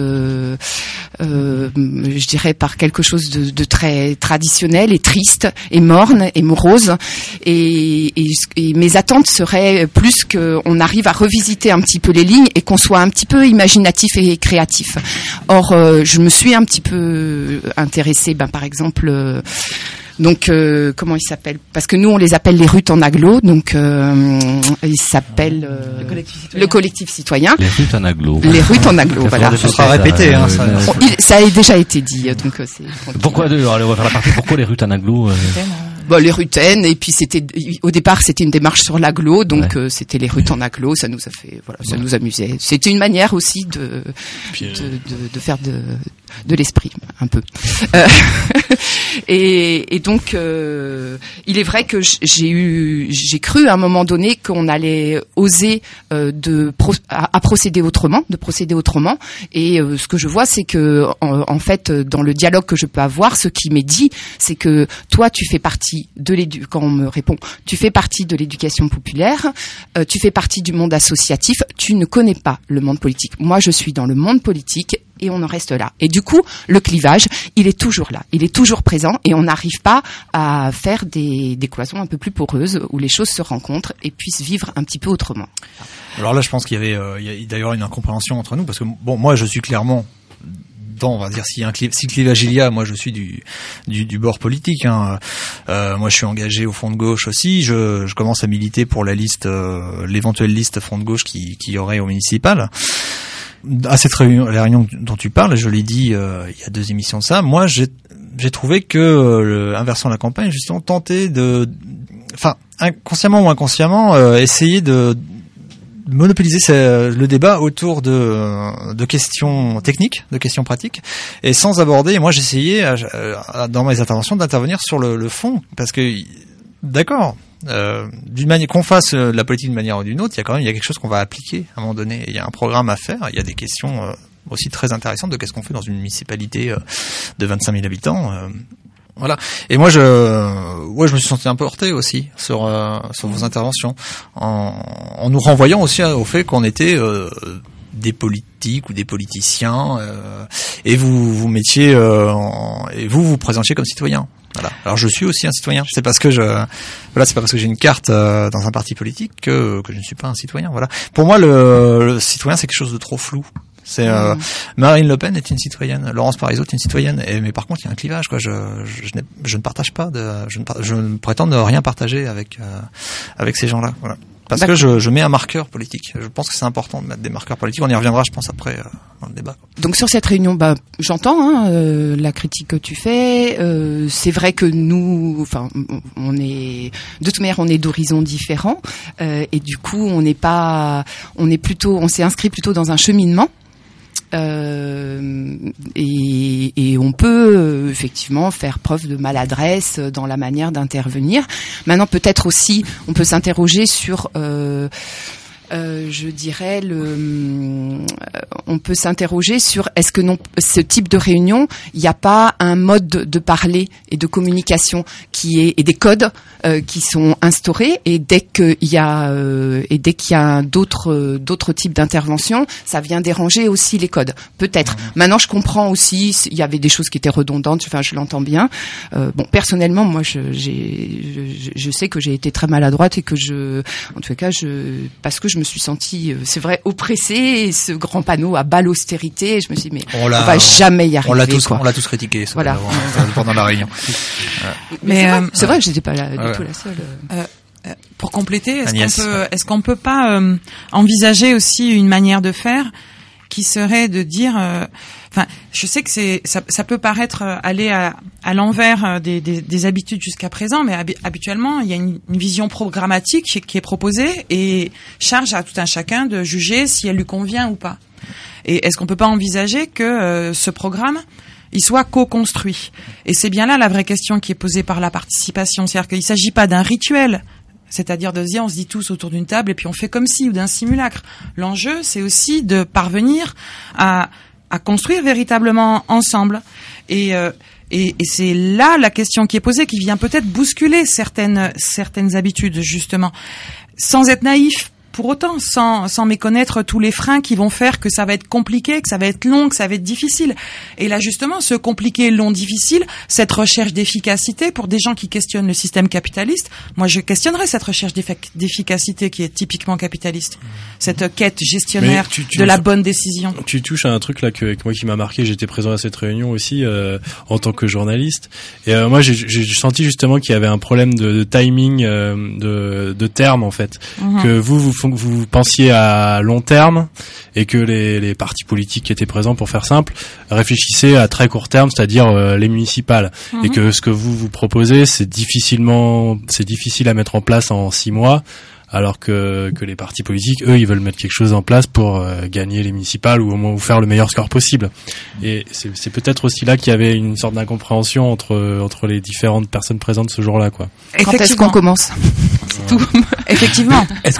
je dirais par quelque chose de très traditionnel et triste et morne et morose. Et mes attentes seraient plus qu'on arrive à revisiter un petit peu les lignes et qu'on soit un petit peu imaginatif et créatif. Or, je me suis un petit peu intéressée, par exemple, comment ils s'appellent? Parce que nous, on les appelle les RUT en aglo, donc ils s'appellent le collectif citoyen. Les RUT en aglo. Les RUT en aglo, voilà. Ça sera répété. Ça a déjà été dit, donc c'est. Pourquoi on va faire la partie. Pourquoi les RUT en aglo? Les rutaines, et puis au départ c'était une démarche sur l'agglo, donc c'était les RUT en aglo, ça nous a fait, ça nous amusait. C'était une manière aussi de faire de l'esprit un peu. Et donc il est vrai que j'ai cru à un moment donné qu'on allait oser à procéder autrement, et ce que je vois, c'est que en fait dans le dialogue que je peux avoir, ce qui m'est dit, c'est que toi tu fais partie quand on me répond, tu fais partie de l'éducation populaire, tu fais partie du monde associatif, tu ne connais pas le monde politique. Moi, je suis dans le monde politique et on en reste là. Et du coup, le clivage, il est toujours là, il est toujours présent et on n'arrive pas à faire des cloisons un peu plus poreuses où les choses se rencontrent et puissent vivre un petit peu autrement. Alors là, je pense qu'il y a d'ailleurs une incompréhension entre nous parce que moi, je suis clairement on va dire si clivage il y a, moi je suis du bord politique. Moi je suis engagé au Front de gauche aussi. Je commence à militer pour l'éventuelle liste Front de gauche qui y aurait au municipal. À cette réunion dont tu parles, je l'ai dit il y a 2 émissions de ça. Moi j'ai trouvé que inversant la campagne justement tentait inconsciemment ou inconsciemment essayer de monopoliser le débat autour de questions techniques, de questions pratiques, et sans aborder. Et moi, j'essayais dans mes interventions d'intervenir sur le fond, parce que d'accord, d'une manière qu'on fasse la politique d'une manière ou d'une autre, il y a quelque chose qu'on va appliquer à un moment donné. Il y a un programme à faire. Il y a des questions aussi très intéressantes de qu'est-ce qu'on fait dans une municipalité de 25 000 habitants. Voilà. Et moi, je me suis senti un peu heurté aussi sur vos interventions, en nous renvoyant aussi au fait qu'on était des politiques ou des politiciens, et vous mettiez et vous présentiez comme citoyen. Voilà. Alors je suis aussi un citoyen. C'est parce que c'est pas parce que j'ai une carte dans un parti politique que je ne suis pas un citoyen. Voilà. Pour moi, le citoyen, c'est quelque chose de trop flou. C'est Marine Le Pen est une citoyenne, Laurence Parisot est une citoyenne, mais par contre il y a un clivage, quoi. Je ne partage pas je ne prétends ne rien partager avec ces gens-là. Voilà. Parce que je mets un marqueur politique. Je pense que c'est important de mettre des marqueurs politiques. On y reviendra, je pense, après dans le débat. Donc sur cette réunion, j'entends la critique que tu fais. C'est vrai que nous, on est de toute manière, on est d'horizons différents, et du coup, on s'est inscrit plutôt dans un cheminement. Et on peut effectivement faire preuve de maladresse dans la manière d'intervenir. Maintenant, peut-être aussi, on peut s'interroger sur je dirais on peut s'interroger sur est-ce que ce type de réunion, il n'y a pas un mode de parler et de communication et des codes qui sont instaurés, et dès qu'il y a d'autres types d'interventions, ça vient déranger aussi les codes. Peut-être. Maintenant, je comprends aussi, il y avait des choses qui étaient redondantes. Enfin, je l'entends bien. Personnellement, moi, je sais que j'ai été très maladroite et que en tout cas, parce que je me suis sentie, c'est vrai, oppressée, et ce grand panneau à bas l'austérité, et je me suis dit, mais on va jamais y arriver. On l'a tous critiqué, ça, voilà. Pendant la réunion. Mais c'est vrai que j'étais pas du tout la seule. Pour compléter, est-ce qu'on peut pas envisager aussi une manière de faire qui serait de dire, je sais que ça peut paraître aller à l'envers des habitudes jusqu'à présent, mais habituellement il y a une vision programmatique qui est proposée et charge à tout un chacun de juger si elle lui convient ou pas. Et est-ce qu'on peut pas envisager que ce programme il soit co-construit? Et c'est bien là la vraie question qui est posée par la participation, c'est-à-dire qu'il s'agit pas d'un rituel. C'est-à-dire de se dire, on se dit tous autour d'une table et puis on fait comme si, ou d'un simulacre. L'enjeu, c'est aussi de parvenir à construire véritablement ensemble. Et c'est là la question qui est posée, qui vient peut-être bousculer certaines habitudes, justement. Sans être naïf, pour autant, sans méconnaître tous les freins qui vont faire que ça va être compliqué, que ça va être long, que ça va être difficile. Et là, justement, ce compliqué, long, difficile, cette recherche d'efficacité pour des gens qui questionnent le système capitaliste, moi, je questionnerais cette recherche d'efficacité qui est typiquement capitaliste. Cette quête gestionnaire de la bonne décision. Tu touches à un truc là avec moi qui m'a marqué. J'étais présent à cette réunion aussi en tant que journaliste. Et moi, j'ai senti justement qu'il y avait un problème de timing, de terme en fait, que vous pensiez à long terme et que les partis politiques qui étaient présents, pour faire simple, réfléchissaient à très court terme, c'est-à-dire les municipales, et que ce que vous proposez, c'est difficile à mettre en place en 6 mois, alors que les partis politiques, eux, ils veulent mettre quelque chose en place pour gagner les municipales ou au moins faire le meilleur score possible. Et c'est peut-être aussi là qu'il y avait une sorte d'incompréhension entre les différentes personnes présentes ce jour-là, quoi. Quand est-ce qu'on commence? C'est tout. Effectivement. Est-ce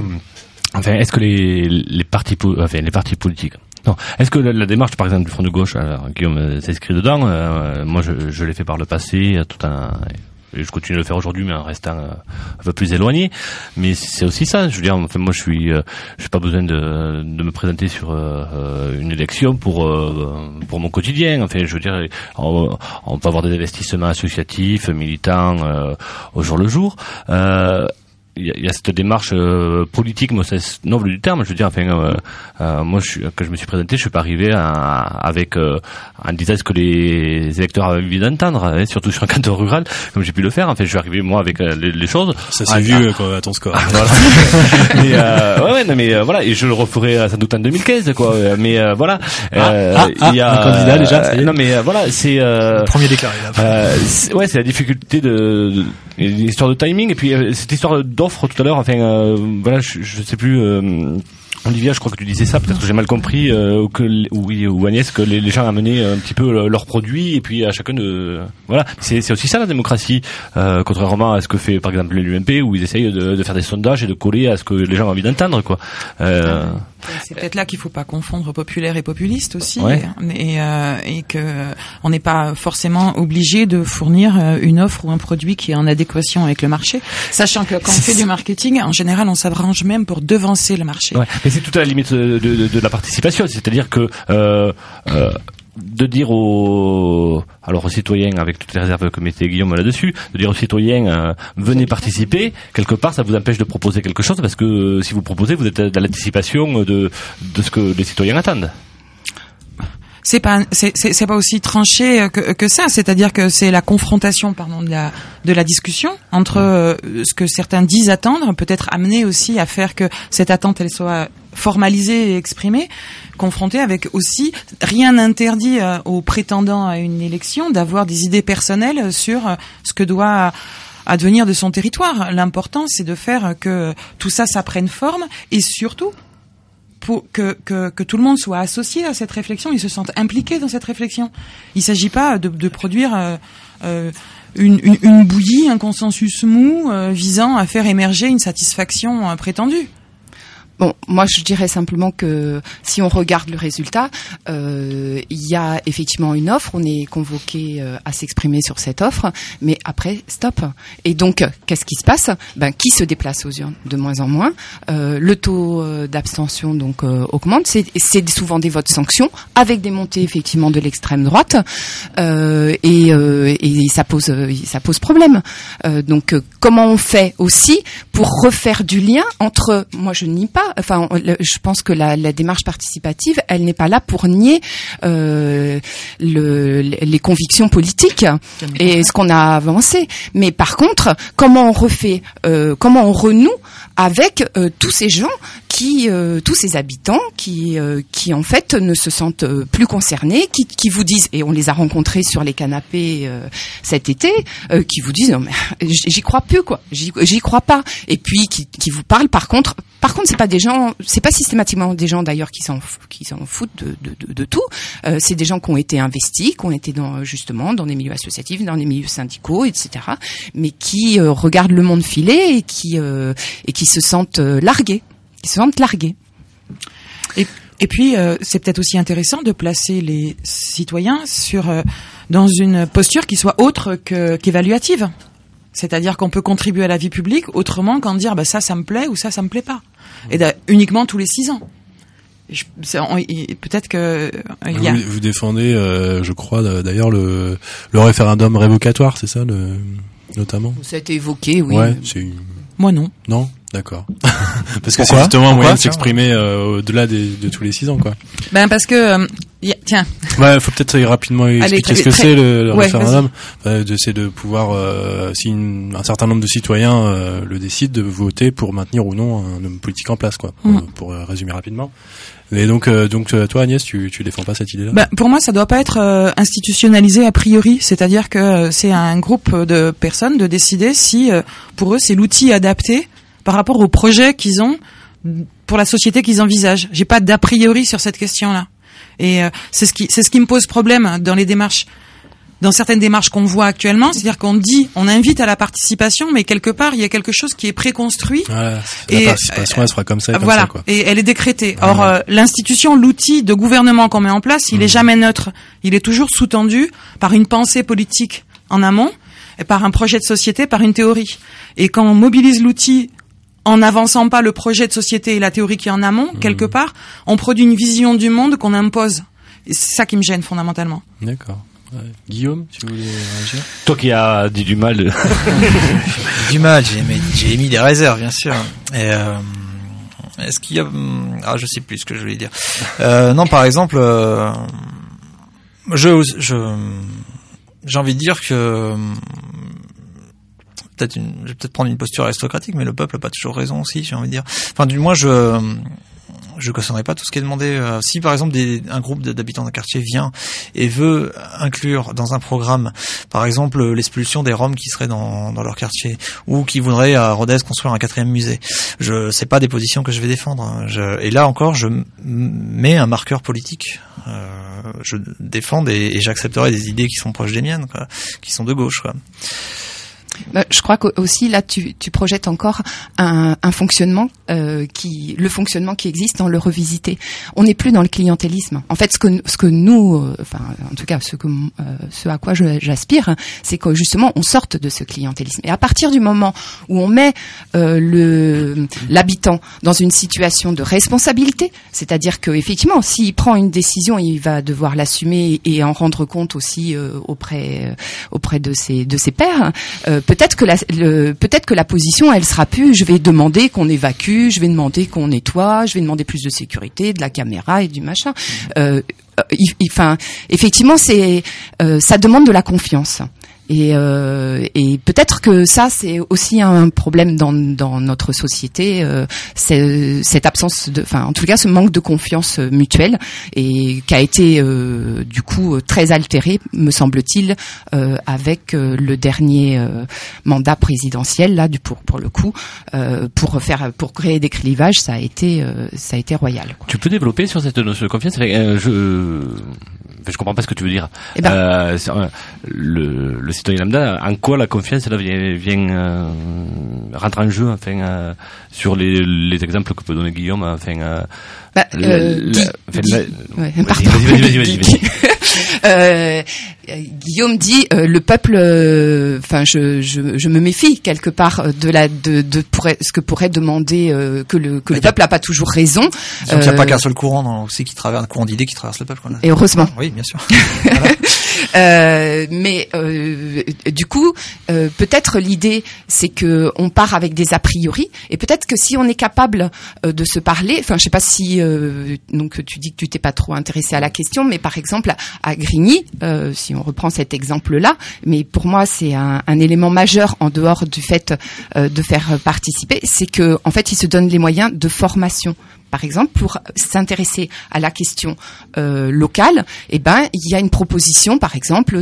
que les partis politiques, non, est-ce que la démarche, par exemple, du Front de gauche, alors, Guillaume s'inscrit dedans, moi je l'ai fait par le passé, et je continue de le faire aujourd'hui, mais en restant un peu plus éloigné. Mais c'est aussi ça. Je veux dire, moi, j'ai pas besoin de me présenter sur une élection pour mon quotidien. Enfin, je veux dire, on peut avoir des investissements associatifs, militants, au jour le jour. Il y a cette démarche politique, mais c'est noble du terme. Je veux dire, moi, quand je me suis présenté, je suis pas arrivé en disant ce que les électeurs avaient envie d'entendre, surtout sur un canton rural, comme j'ai pu le faire. En fait, je suis arrivé moi avec les choses. Ça s'est vu à ton score. Voilà. Mais voilà, et je le referai sans doute en 2015, quoi. Mais voilà. Il y a un candidat déjà. Non, mais voilà, c'est premier déclaré là. C'est la difficulté de l'histoire de timing, et puis cette histoire d'offre tout à l'heure, voilà, je sais plus, Olivia, je crois que tu disais ça, peut-être que j'ai mal compris, ou Agnès, que les gens amenaient un petit peu leurs produits, et puis à chacun de, voilà, c'est aussi ça la démocratie, contrairement à ce que fait par exemple l'UMP, où ils essayent de faire des sondages et de coller à ce que les gens ont envie d'entendre, quoi. C'est peut-être là qu'il faut pas confondre populaire et populiste aussi, ouais. Et que on n'est pas forcément obligé de fournir une offre ou un produit qui est en adéquation avec le marché, sachant que quand on fait du marketing, en général, on s'arrange même pour devancer le marché. Ouais. Mais c'est tout à la limite de la participation, c'est-à-dire que de dire aux citoyens, avec toutes les réserves que mettait Guillaume là-dessus, de dire aux citoyens venez participer, quelque part ça vous empêche de proposer quelque chose, parce que si vous proposez, vous êtes dans l'anticipation de ce que les citoyens attendent. C'est pas aussi tranché que ça, c'est-à-dire que c'est la confrontation de la discussion entre ce que certains disent attendre, peut-être amener aussi à faire que cette attente elle soit formalisée et exprimée, confrontée avec aussi rien n'interdit aux prétendants à une élection d'avoir des idées personnelles sur ce que doit advenir de son territoire. L'important c'est de faire que tout ça prenne forme, et surtout pour que tout le monde soit associé à cette réflexion, ils se sentent impliqués dans cette réflexion. Il s'agit pas de produire une bouillie, un consensus mou visant à faire émerger une satisfaction prétendue. Bon, moi je dirais simplement que si on regarde le résultat, il y a effectivement une offre, on est convoqué à s'exprimer sur cette offre, mais après stop. Et donc qu'est-ce qui se passe ? Qui se déplace aux urnes ? De moins en moins. Le taux d'abstention donc augmente. C'est souvent des votes sanctions avec des montées effectivement de l'extrême droite et ça pose problème. Donc comment on fait aussi pour refaire du lien entre, moi je nie pas. Enfin, je pense que la démarche participative, elle n'est pas là pour nier les convictions politiques et ce qu'on a avancé. Mais par contre, comment on renoue avec tous ces gens tous ces habitants qui en fait ne se sentent plus concernés, qui vous disent, et on les a rencontrés sur les canapés cet été, qui vous disent non mais j'y crois plus quoi, j'y crois pas, et puis qui vous parlent par contre c'est pas systématiquement des gens d'ailleurs qui s'en foutent de tout, c'est des gens qui ont été investis, qui ont été dans des milieux associatifs, dans des milieux syndicaux, etc., mais qui regardent le monde filer et qui se sentent largués. Et puis, c'est peut-être aussi intéressant de placer les citoyens dans une posture qui soit autre qu'évaluative. C'est-à-dire qu'on peut contribuer à la vie publique autrement qu'en dire ça me plaît ou ça me plaît pas. Et uniquement tous les 6 ans. Peut-être que vous défendez, je crois d'ailleurs le référendum révocatoire, c'est ça, notamment. Ça a été évoqué, oui. Ouais, moi non. Non, d'accord. Parce que c'est justement un moyen de s'exprimer au-delà de tous les 6 ans, quoi. Parce que tiens. Ouais, faut peut-être rapidement expliquer ce que c'est le référendum. C'est de pouvoir, si un certain nombre de citoyens le décident, de voter pour maintenir ou non un homme politique en place, quoi. Pour résumer rapidement. Et donc toi Agnès, tu défends pas cette idée-là ? Pour moi, ça doit pas être institutionnalisé a priori. C'est-à-dire que c'est à un groupe de personnes de décider si, pour eux, c'est l'outil adapté par rapport au projet qu'ils ont pour la société qu'ils envisagent. J'ai pas d'a priori sur cette question-là. Et c'est ce qui me pose problème dans les démarches. Dans certaines démarches qu'on voit actuellement, c'est-à-dire on invite à la participation, mais quelque part, il y a quelque chose qui est préconstruit. La participation, elle sera comme ça et comme ça, quoi. Et elle est décrétée. Or, l'institution, l'outil de gouvernement qu'on met en place, il est jamais neutre. Il est toujours sous-tendu par une pensée politique en amont, et par un projet de société, par une théorie. Et quand on mobilise l'outil en n'avançant pas le projet de société et la théorie qui est en amont, quelque part, on produit une vision du monde qu'on impose. Et c'est ça qui me gêne fondamentalement. D'accord. Ouais. Guillaume, tu voulais réagir ? Toi qui as dit du mal. Du mal, j'ai émis des réserves, bien sûr. Et est-ce qu'il y a... je sais plus ce que je voulais dire. Non, par exemple, j'ai envie de dire que... je vais peut-être prendre une posture aristocratique, mais le peuple a pas toujours raison aussi, j'ai envie de dire. Enfin, du moins, je cautionnerai pas tout ce qui est demandé. Si par exemple un groupe d'habitants d'un quartier vient et veut inclure dans un programme, par exemple l'expulsion des Roms qui seraient dans leur quartier, ou qui voudraient à Rodez construire un 4e musée, c'est pas des positions que je vais défendre. Et là encore, je mets un marqueur politique. Je défends et j'accepterai des idées qui sont proches des miennes, quoi, qui sont de gauche, quoi. Je crois qu'aussi là tu projettes encore un fonctionnement le fonctionnement qui existe dans le revisité. On n'est plus dans le clientélisme. En fait, ce que nous, en tout cas ce à quoi j'aspire, c'est que justement on sorte de ce clientélisme. Et à partir du moment où on met l'habitant dans une situation de responsabilité, c'est-à-dire que effectivement, s'il prend une décision, il va devoir l'assumer et en rendre compte aussi auprès de ses pairs. Peut-être que la position, elle sera plus, je vais demander qu'on évacue, je vais demander qu'on nettoie, je vais demander plus de sécurité, de la caméra et du machin. Effectivement, ça demande de la confiance. Et peut-être que ça c'est aussi un problème dans notre société, cette absence en tout cas ce manque de confiance mutuelle, et qui a été du coup très altéré, me semble-t-il, avec le dernier mandat présidentiel là pour le coup, pour créer des clivages, ça a été royal, quoi. Tu peux développer sur cette notion de confiance? je comprends pas ce que tu veux dire. Le citoyen lambda, en quoi la confiance là vient rentrer en jeu, enfin, sur les exemples que peut donner Guillaume, enfin. Vas-y. Guillaume dit le peuple, enfin je me méfie quelque part de ce que pourrait demander que le peuple n'a pas toujours raison. Donc il n'y a pas qu'un seul courant un courant d'idées qui traverse le peuple. Voilà. Et heureusement. Oui, bien sûr. Mais du coup, peut-être l'idée c'est que on part avec des a priori, et peut-être que si on est capable de se parler, enfin je sais pas si donc tu dis que tu t'es pas trop intéressé à la question, mais par exemple à Grigny, si on reprend cet exemple-là, mais pour moi c'est un élément majeur en dehors du fait de faire participer, c'est que en fait ils se donnent les moyens de formation. Par exemple, pour s'intéresser à la question locale, il y a une proposition, par exemple,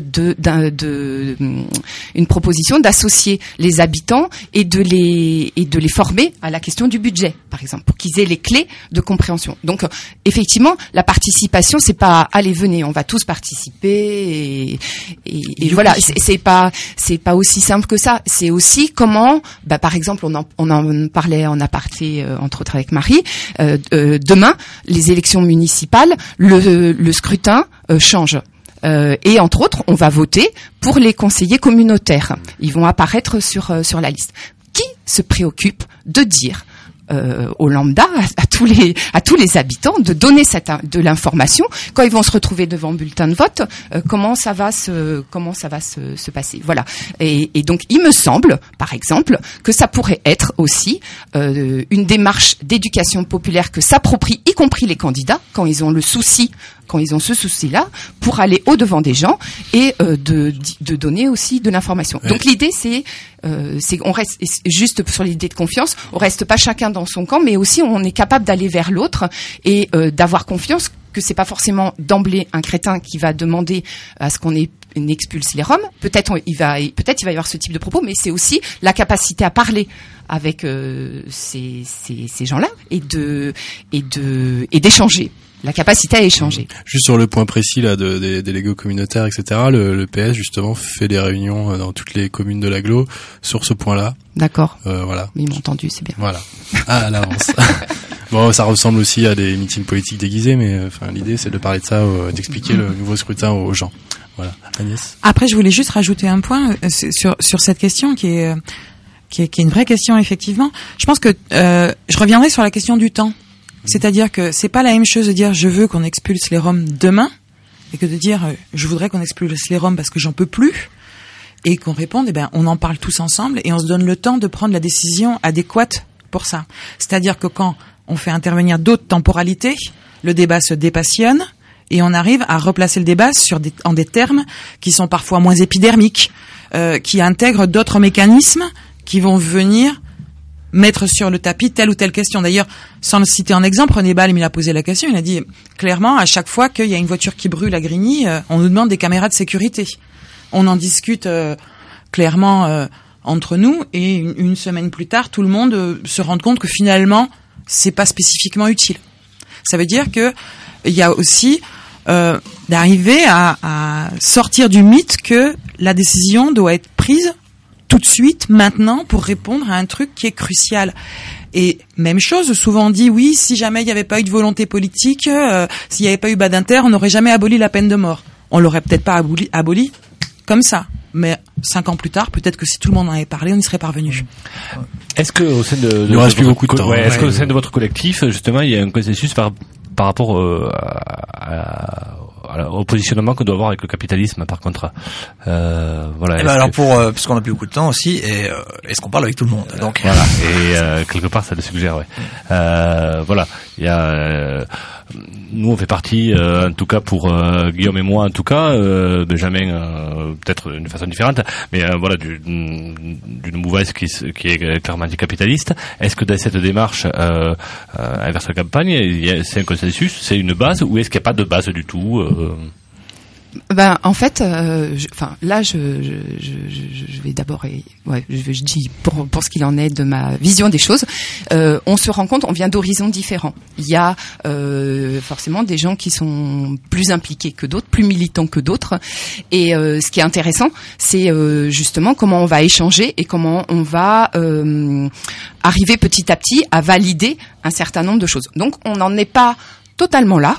une proposition d'associer les habitants et de les former à la question du budget, par exemple, pour qu'ils aient les clés de compréhension. Donc, effectivement, la participation, c'est pas allez venez, on va tous participer et voilà, c'est pas aussi simple que ça. C'est aussi comment, par exemple, on en parlait en aparté entre autres avec Marie. Demain, les élections municipales, le scrutin change. Et entre autres, on va voter pour les conseillers communautaires. Ils vont apparaître sur la liste. Qui se préoccupe de dire au lambda, à tous les habitants, de donner de l'information quand ils vont se retrouver devant le bulletin de vote, comment ça va se passer. Voilà. Et donc il me semble, par exemple, que ça pourrait être aussi une démarche d'éducation populaire que s'approprient, y compris les candidats, quand ils ont ce souci-là, pour aller au-devant des gens et de donner aussi de l'information. Ouais. Donc l'idée, c'est on reste juste sur l'idée de confiance, on reste pas chacun dans son camp, mais aussi on est capable d'aller vers l'autre et d'avoir confiance que c'est pas forcément d'emblée un crétin qui va demander à ce qu'on expulse les Roms. Peut-être il va y avoir ce type de propos, mais c'est aussi la capacité à parler avec ces gens-là et d'échanger. La capacité à échanger. Juste sur le point précis là des délégués communautaires, etc. Le PS justement fait des réunions dans toutes les communes de l'agglo sur ce point-là. D'accord. Voilà. Ils m'ont entendu, c'est bien. Voilà. À l'avance. Bon, ça ressemble aussi à des meetings politiques déguisés, mais enfin l'idée c'est de parler de ça, d'expliquer le nouveau scrutin aux gens. Voilà. Agnès. Après, je voulais juste rajouter un point sur cette question qui est une vraie question effectivement. Je pense que je reviendrai sur la question du temps. C'est-à-dire que c'est pas la même chose de dire je veux qu'on expulse les Roms demain et que de dire je voudrais qu'on expulse les Roms parce que j'en peux plus et qu'on réponde on en parle tous ensemble et on se donne le temps de prendre la décision adéquate pour ça. C'est-à-dire que quand on fait intervenir d'autres temporalités, le débat se dépassionne et on arrive à replacer le débat en des termes qui sont parfois moins épidermiques, qui intègrent d'autres mécanismes qui vont venir mettre sur le tapis telle ou telle question. D'ailleurs, sans le citer en exemple, René Ball, il a posé la question, il a dit clairement, à chaque fois qu'il y a une voiture qui brûle à Grigny, on nous demande des caméras de sécurité. On en discute clairement entre nous, et une semaine plus tard, tout le monde se rend compte que finalement, c'est pas spécifiquement utile. Ça veut dire que il y a aussi d'arriver à sortir du mythe que la décision doit être prise tout de suite, maintenant, pour répondre à un truc qui est crucial. Et même chose, souvent on dit, oui, si jamais il n'y avait pas eu de volonté politique, s'il n'y avait pas eu Badinter, on n'aurait jamais aboli la peine de mort. On l'aurait peut-être pas aboli comme ça. Mais 5 ans plus tard, peut-être que si tout le monde en avait parlé, on y serait parvenu. Est-ce que au sein de il reste plus beaucoup de temps. Ouais, est-ce que au sein de votre collectif, justement, il y a un consensus par rapport au positionnement qu'on doit avoir avec le capitalisme, par contre, voilà. Alors parce qu'on a plus beaucoup de temps aussi, est-ce qu'on parle avec tout le monde, donc voilà. Et quelque part, ça le suggère, ouais. Voilà, il y a nous on fait partie, en tout cas pour Guillaume et moi, en tout cas, Benjamin peut-être d'une façon différente, mais voilà, d'une mouvance qui est clairement anticapitaliste. Est-ce que dans cette démarche inverse la campagne, c'est un consensus, c'est une base, ou est-ce qu'il n'y a pas de base du tout? En fait, je vais d'abord, je dis pour ce qu'il en est de ma vision des choses. On se rend compte, on vient d'horizons différents. Il y a forcément des gens qui sont plus impliqués que d'autres, plus militants que d'autres. Et ce qui est intéressant, c'est justement comment on va échanger et comment on va arriver petit à petit à valider un certain nombre de choses. Donc, on n'en est pas totalement là.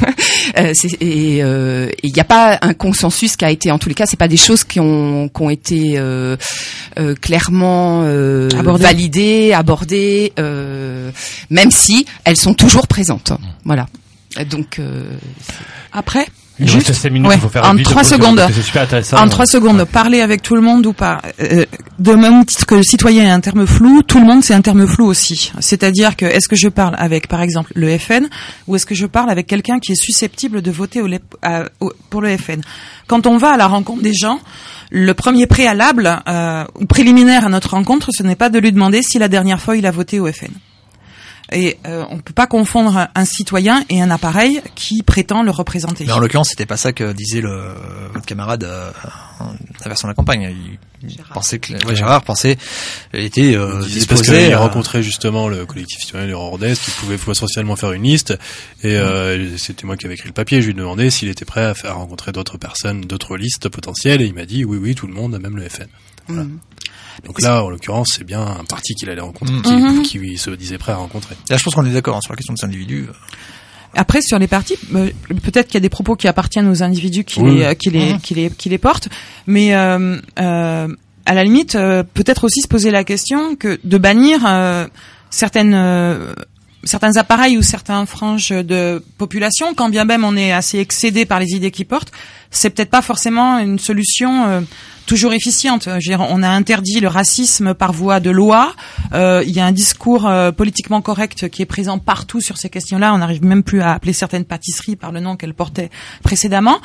Il n'y a pas un consensus qui a été, en tous les cas, c'est pas des choses qui ont été clairement validées, abordées, même si elles sont toujours présentes. Voilà. Donc après. Juste 5 minutes, ouais, il faut faire en 3 secondes. C'est super intéressant. En 3 secondes, parler avec tout le monde ou pas. De même titre que le citoyen est un terme flou, tout le monde c'est un terme flou aussi. C'est-à-dire que est-ce que je parle avec par exemple le FN ou est-ce que je parle avec quelqu'un qui est susceptible de voter pour le FN. Quand on va à la rencontre des gens, le premier préalable ou préliminaire à notre rencontre, ce n'est pas de lui demander si la dernière fois il a voté au FN. Et on peut pas confondre un citoyen et un appareil qui prétend le représenter. Mais en l'occurrence, c'était pas ça que disait votre camarade à Version de la campagne. Gérard pensait, il était disposé. Parce qu'il a rencontré justement le collectif citoyen Les Rordaises qui pouvait potentiellement faire une liste. Et c'était moi qui avais écrit le papier. Je lui demandais s'il était prêt à faire rencontrer d'autres personnes, d'autres listes potentielles. Et il m'a dit oui, tout le monde, même le FN. Voilà. Donc là, en l'occurrence, c'est bien un parti qu'il allait rencontrer, qui se disait prêt à rencontrer. Là, je pense qu'on est d'accord sur la question de cet individu. Après, sur les partis, peut-être qu'il y a des propos qui appartiennent aux individus qui les portent, mais à la limite, peut-être aussi se poser la question que de bannir certains appareils ou certaines franges de population, quand bien même on est assez excédé par les idées qu'ils portent, c'est peut-être pas forcément une solution toujours efficiente. Je veux dire, on a interdit le racisme par voie de loi. Il y a un discours politiquement correct qui est présent partout sur ces questions-là. On n'arrive même plus à appeler certaines pâtisseries par le nom qu'elles portaient précédemment.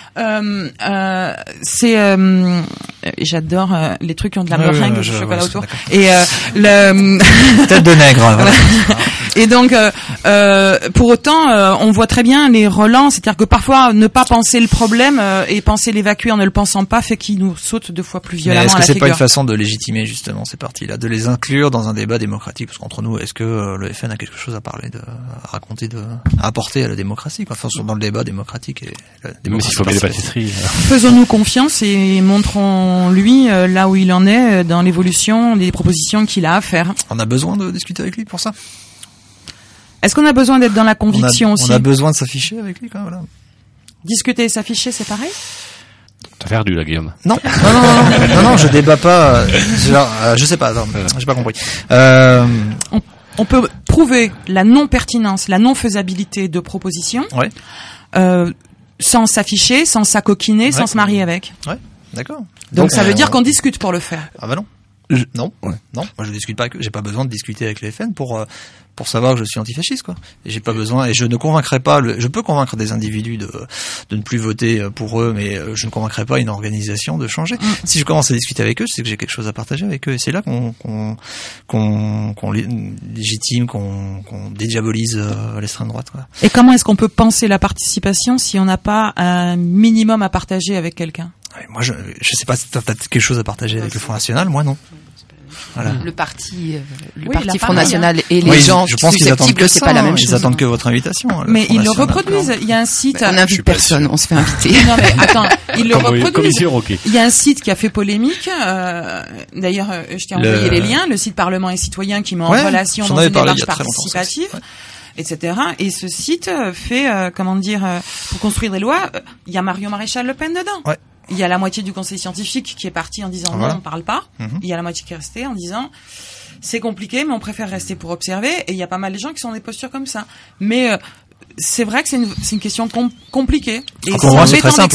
J'adore les trucs qui ont de la meringue et du chocolat autour. Et tête de nègre. Voilà. Et donc, pour autant, on voit très bien les relents, c'est-à-dire que parfois, ne pas penser le problème et penser l'évacuer en ne le pensant pas fait qu'il nous saute 2 fois plus violemment à la figure. Est-ce que c'est pas une façon de légitimer justement ces partis-là, de les inclure dans un débat démocratique? Parce qu'entre nous, est-ce que le FN a quelque chose à parler, à raconter, à apporter à la démocratie, quoi? Enfin, dans le débat démocratique et la démocratie. Faisons-nous confiance et montrons-lui là où il en est dans l'évolution des propositions qu'il a à faire. On a besoin de discuter avec lui pour ça. Est-ce qu'on a besoin d'être dans la conviction aussi? On a besoin de s'afficher avec lui, quand même. Voilà. Discuter et s'afficher, c'est pareil? T'as perdu là, Guillaume. Non, je débat pas. Je sais pas. Attends, j'ai pas compris. On peut prouver la non-pertinence, la non-faisabilité de propositions. Ouais. Sans s'afficher, sans s'acoquiner, sans se marier avec. Ouais, d'accord. Donc ça veut dire qu'on discute pour le faire. Ah bah non. Non, moi je discute pas avec eux. J'ai pas besoin de discuter avec les FN pour savoir que je suis antifasciste, quoi. Et j'ai pas besoin, et je ne convaincrai pas je peux convaincre des individus de ne plus voter pour eux, mais je ne convaincrai pas une organisation de changer. Si je commence à discuter avec eux, c'est que j'ai quelque chose à partager avec eux, et c'est là qu'on légitime, qu'on dédiabolise l'extrême droite, quoi. Et comment est-ce qu'on peut penser la participation si on n'a pas un minimum à partager avec quelqu'un? Moi, je sais pas si t'as quelque chose à partager avec le Front National, moi non. Voilà. Le parti Front National et les gens susceptibles, c'est pas la même chose. Ils attendent que votre invitation. Mais ils le reproduisent. Il y a un site. On n'invite personne, on se fait inviter. Non mais attends, ils le reproduisent. Il y a un site qui a fait polémique. D'ailleurs, je t'ai envoyé les liens. Le site Parlement et Citoyens qui met en relation dans une démarche participative. Etc. Et ce site fait, pour construire des lois, il y a Marion Maréchal Le Pen dedans. Ouais. Il y a la moitié du conseil scientifique qui est parti en disant non, on parle pas. Il y a la moitié qui est restée en disant c'est compliqué, mais on préfère rester pour observer. Et il y a pas mal de gens qui sont dans des postures comme ça. Mais c'est vrai que c'est une question compliquée. Et pour moi, c'est très simple.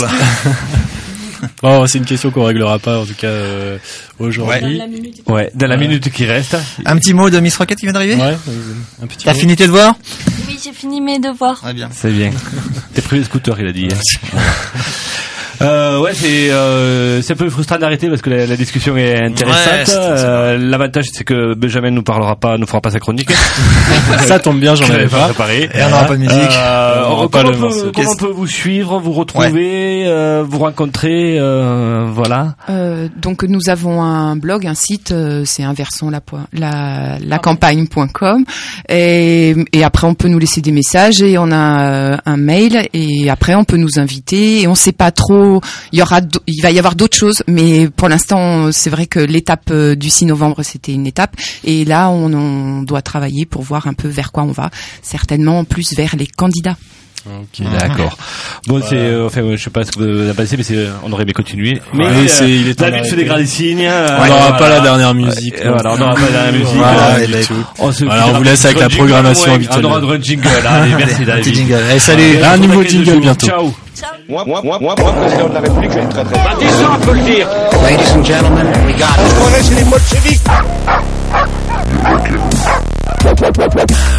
Bon, c'est une question qu'on réglera pas, en tout cas, aujourd'hui. Dans la minute qui reste. Un petit mot de Miss Rocket qui vient d'arriver? Ouais, un petit mot. T'as fini tes devoirs? Oui, j'ai fini mes devoirs. Très bien. C'est bien. T'es pris le scooter, il a dit. Ouais, c'est un peu frustrant d'arrêter parce que la discussion est intéressante. L'avantage, c'est que Benjamin nous fera pas sa chronique. Ça tombe bien, j'en avais pas préparé. Et on n'aura pas de musique. Comment on peut vous suivre, vous retrouver, vous rencontrer, voilà. Donc nous avons un blog, un site, c'est inversonslacampagne.com et après on peut nous laisser des messages et on a un mail et après on peut nous inviter et on sait pas trop, il va y avoir d'autres choses mais pour l'instant c'est vrai que l'étape du 6 novembre c'était une étape et là on doit travailler pour voir un peu vers quoi on va, certainement plus vers les candidats. Ok, d'accord. Bon, je sais pas ce que vous avez passé, mais on aurait aimé continuer. Mais il est la lutte se dégrade des signes. On n'aura pas la dernière musique. Voilà, on n'aura pas la dernière musique. On vous laisse avec la programmation habituelle. On aura un jingle. Allez, merci David. Allez, salut. Un nouveau jingle bientôt. Ciao. Moi, président de la République, je suis très très. Bah, disons, faut le dire. Ladies and gentlemen, we got it. Je connais, c'est les bolcheviks.